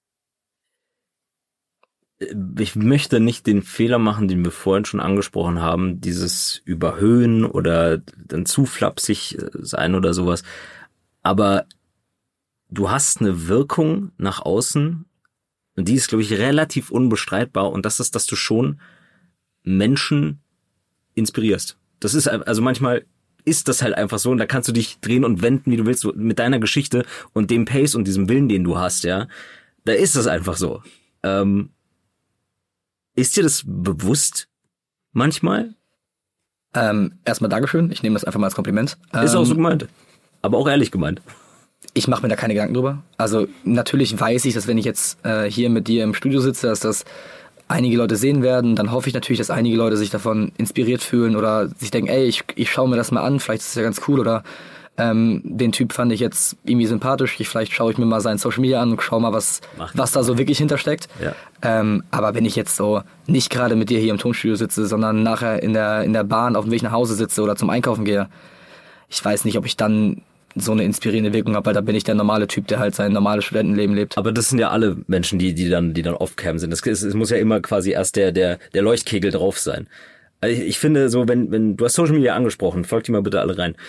Ich möchte nicht den Fehler machen, den wir vorhin schon angesprochen haben, dieses Überhöhen oder dann zu flapsig sein oder sowas. Aber du hast eine Wirkung nach außen und die ist, glaube ich, relativ unbestreitbar und das ist, dass du schon Menschen inspirierst. Das ist, also manchmal ist das halt einfach so und da kannst du dich drehen und wenden, wie du willst, mit deiner Geschichte und dem Pace und diesem Willen, den du hast, ja. Da ist das einfach so. Ist dir das bewusst manchmal? Erstmal Dankeschön. Ich nehme das einfach mal als Kompliment. Ist auch so gemeint. Aber auch ehrlich gemeint. Ich mache mir da keine Gedanken drüber. Also natürlich weiß ich, dass wenn ich jetzt hier mit dir im Studio sitze, dass das einige Leute sehen werden. Dann hoffe ich natürlich, dass einige Leute sich davon inspiriert fühlen oder sich denken, ey, ich schaue mir das mal an, vielleicht ist es ja ganz cool oder den Typ fand ich jetzt irgendwie sympathisch, vielleicht schaue ich mir mal seinen Social Media an und schaue mal, was da so wirklich hintersteckt. Ja. Aber wenn ich jetzt so nicht gerade mit dir hier im Tonstudio sitze, sondern nachher in der Bahn auf dem Weg nach Hause sitze oder zum Einkaufen gehe, ich weiß nicht, ob ich dann so eine inspirierende Wirkung habe, weil da bin ich der normale Typ, der halt sein normales Studentenleben lebt. Aber das sind ja alle Menschen, die dann off-cam sind. Es muss ja immer quasi erst der Leuchtkegel drauf sein. Also ich finde so, wenn du hast Social Media angesprochen, folgt die mal bitte alle rein.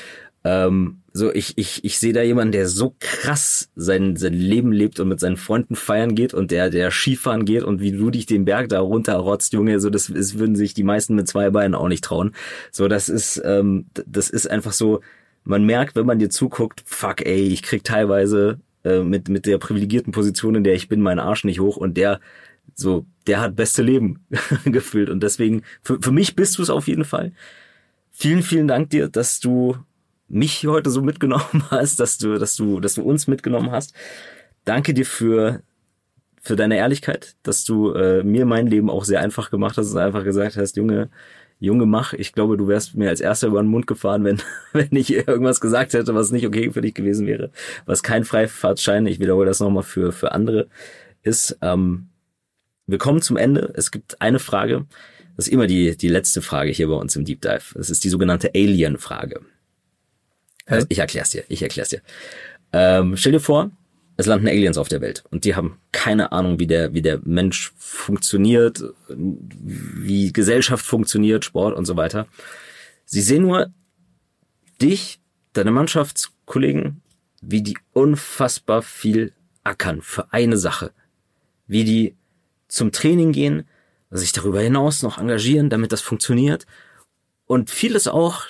Ich sehe da jemanden, der so krass sein Leben lebt und mit seinen Freunden feiern geht und der Skifahren geht und wie du dich den Berg da runterrotzt, Junge, so das würden sich die meisten mit 2 Beinen auch nicht trauen. So, das ist einfach so, man merkt, wenn man dir zuguckt, fuck ey, ich krieg teilweise mit der privilegierten Position, in der ich bin, meinen Arsch nicht hoch und der hat beste Leben gefühlt und deswegen, für mich bist du es auf jeden Fall. Vielen, vielen Dank dir, dass du mich heute so mitgenommen hast, dass du uns mitgenommen hast. Danke dir für deine Ehrlichkeit, dass du mir mein Leben auch sehr einfach gemacht hast und einfach gesagt hast, Junge, mach. Ich glaube, du wärst mir als Erster über den Mund gefahren, wenn ich irgendwas gesagt hätte, was nicht okay für dich gewesen wäre. Was kein Freifahrtschein, ich wiederhole das nochmal für andere, ist. Wir kommen zum Ende. Es gibt eine Frage. Das ist immer die letzte Frage hier bei uns im Deep Dive. Das ist die sogenannte Alien-Frage. Also ich erklär's dir. Stell dir vor, es landen Aliens auf der Welt und die haben keine Ahnung, wie der Mensch funktioniert, wie Gesellschaft funktioniert, Sport und so weiter. Sie sehen nur dich, deine Mannschaftskollegen, wie die unfassbar viel ackern für eine Sache. Wie die zum Training gehen, sich darüber hinaus noch engagieren, damit das funktioniert und vieles auch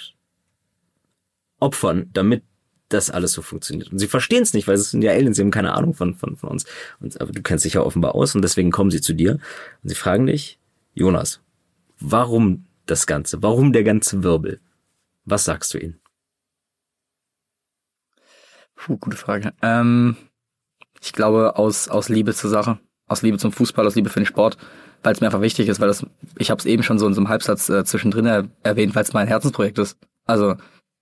opfern, damit das alles so funktioniert. Und sie verstehen es nicht, weil es sind ja Aliens, sie haben keine Ahnung von uns. Aber du kennst dich ja offenbar aus und deswegen kommen sie zu dir und sie fragen dich, Jonas, warum das Ganze? Warum der ganze Wirbel? Was sagst du ihnen? Gute Frage. Ich glaube, aus Liebe zur Sache, aus Liebe zum Fußball, aus Liebe für den Sport, weil es mir einfach wichtig ist, weil ich habe es eben schon so in so einem Halbsatz zwischendrin erwähnt, weil es mein Herzensprojekt ist. Also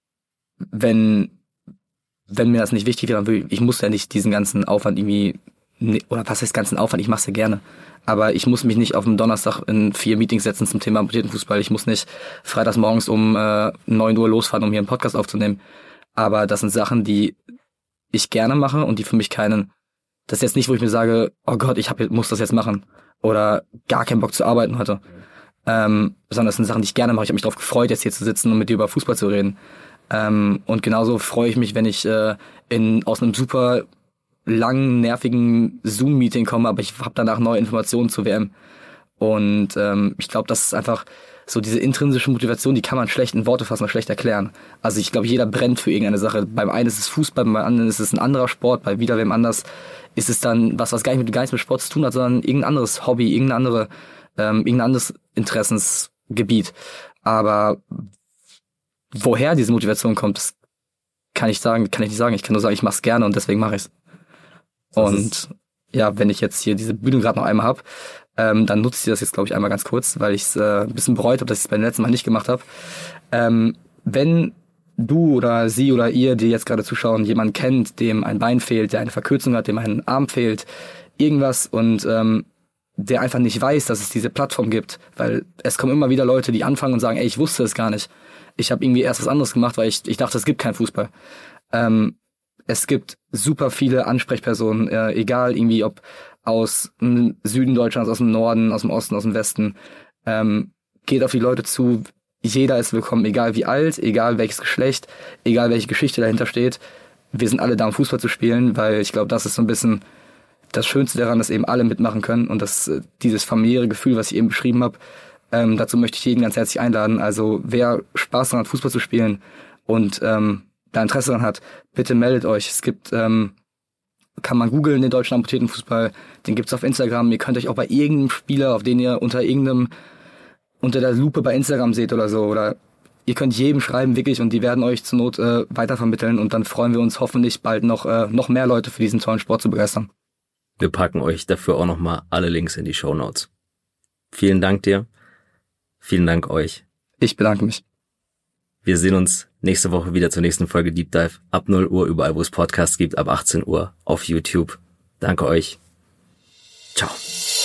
wenn mir das nicht wichtig wäre, dann ich muss ja nicht diesen ganzen Aufwand irgendwie, oder was heißt ganzen Aufwand, ich mache es ja gerne. Aber ich muss mich nicht auf dem Donnerstag in 4 Meetings setzen zum Thema amputierten Fußball. Ich muss nicht freitags morgens um 9 Uhr losfahren, um hier einen Podcast aufzunehmen. Aber das sind Sachen, die ich gerne mache und die für mich das ist jetzt nicht, wo ich mir sage, oh Gott, muss das jetzt machen oder gar keinen Bock zu arbeiten hatte. Sondern das sind Sachen, die ich gerne mache. Ich habe mich darauf gefreut, jetzt hier zu sitzen und mit dir über Fußball zu reden. Und genauso freue ich mich, wenn ich aus einem super langen, nervigen Zoom-Meeting komme, aber ich habe danach neue Informationen zur WM. Und ich glaube, das ist einfach so diese intrinsische Motivation, die kann man schlecht in Worte fassen und schlecht erklären. Also ich glaube, jeder brennt für irgendeine Sache. Beim einen ist es Fußball, beim anderen ist es ein anderer Sport, bei wieder wem anders ist es dann was gar nichts mit Sport zu tun hat, sondern irgendein anderes Hobby, irgendein anderes Interessensgebiet. Aber woher diese Motivation kommt, das kann ich nicht sagen. Ich kann nur sagen, ich mache es gerne und deswegen mache ich es. Und ja, wenn ich jetzt hier diese Bühne gerade noch einmal habe, dann nutze ich das jetzt, glaube ich, einmal ganz kurz, weil ich es ein bisschen bereut habe, dass ich es beim letzten Mal nicht gemacht habe. Wenn du oder sie oder ihr, die jetzt gerade zuschauen, jemanden kennt, dem ein Bein fehlt, der eine Verkürzung hat, dem ein Arm fehlt, irgendwas und der einfach nicht weiß, dass es diese Plattform gibt, weil es kommen immer wieder Leute, die anfangen und sagen, ey, ich wusste es gar nicht. Ich habe irgendwie erst was anderes gemacht, weil ich dachte, es gibt keinen Fußball. Es gibt super viele Ansprechpersonen, egal irgendwie ob aus dem Süden Deutschlands, aus dem Norden, aus dem Osten, aus dem Westen. Geht auf die Leute zu, jeder ist willkommen, egal wie alt, egal welches Geschlecht, egal welche Geschichte dahinter steht. Wir sind alle da, um Fußball zu spielen, weil ich glaube, das ist so ein bisschen das Schönste daran, dass eben alle mitmachen können und dieses familiäre Gefühl, was ich eben beschrieben habe, dazu möchte ich jeden ganz herzlich einladen. Also wer Spaß daran hat, Fußball zu spielen und da Interesse daran hat, bitte meldet euch. Es gibt, kann man googeln, den deutschen amputierten Fußball, den gibt's auf Instagram. Ihr könnt euch auch bei irgendeinem Spieler, auf den ihr unter der Lupe bei Instagram seht oder so, oder ihr könnt jedem schreiben, wirklich, und die werden euch zur Not weitervermitteln und dann freuen wir uns hoffentlich bald noch mehr Leute für diesen tollen Sport zu begeistern. Wir packen euch dafür auch nochmal alle Links in die Shownotes. Vielen Dank dir. Vielen Dank euch. Ich bedanke mich. Wir sehen uns nächste Woche wieder zur nächsten Folge Deep Dive. Ab 0 Uhr überall, wo es Podcasts gibt, ab 18 Uhr auf YouTube. Danke euch. Ciao.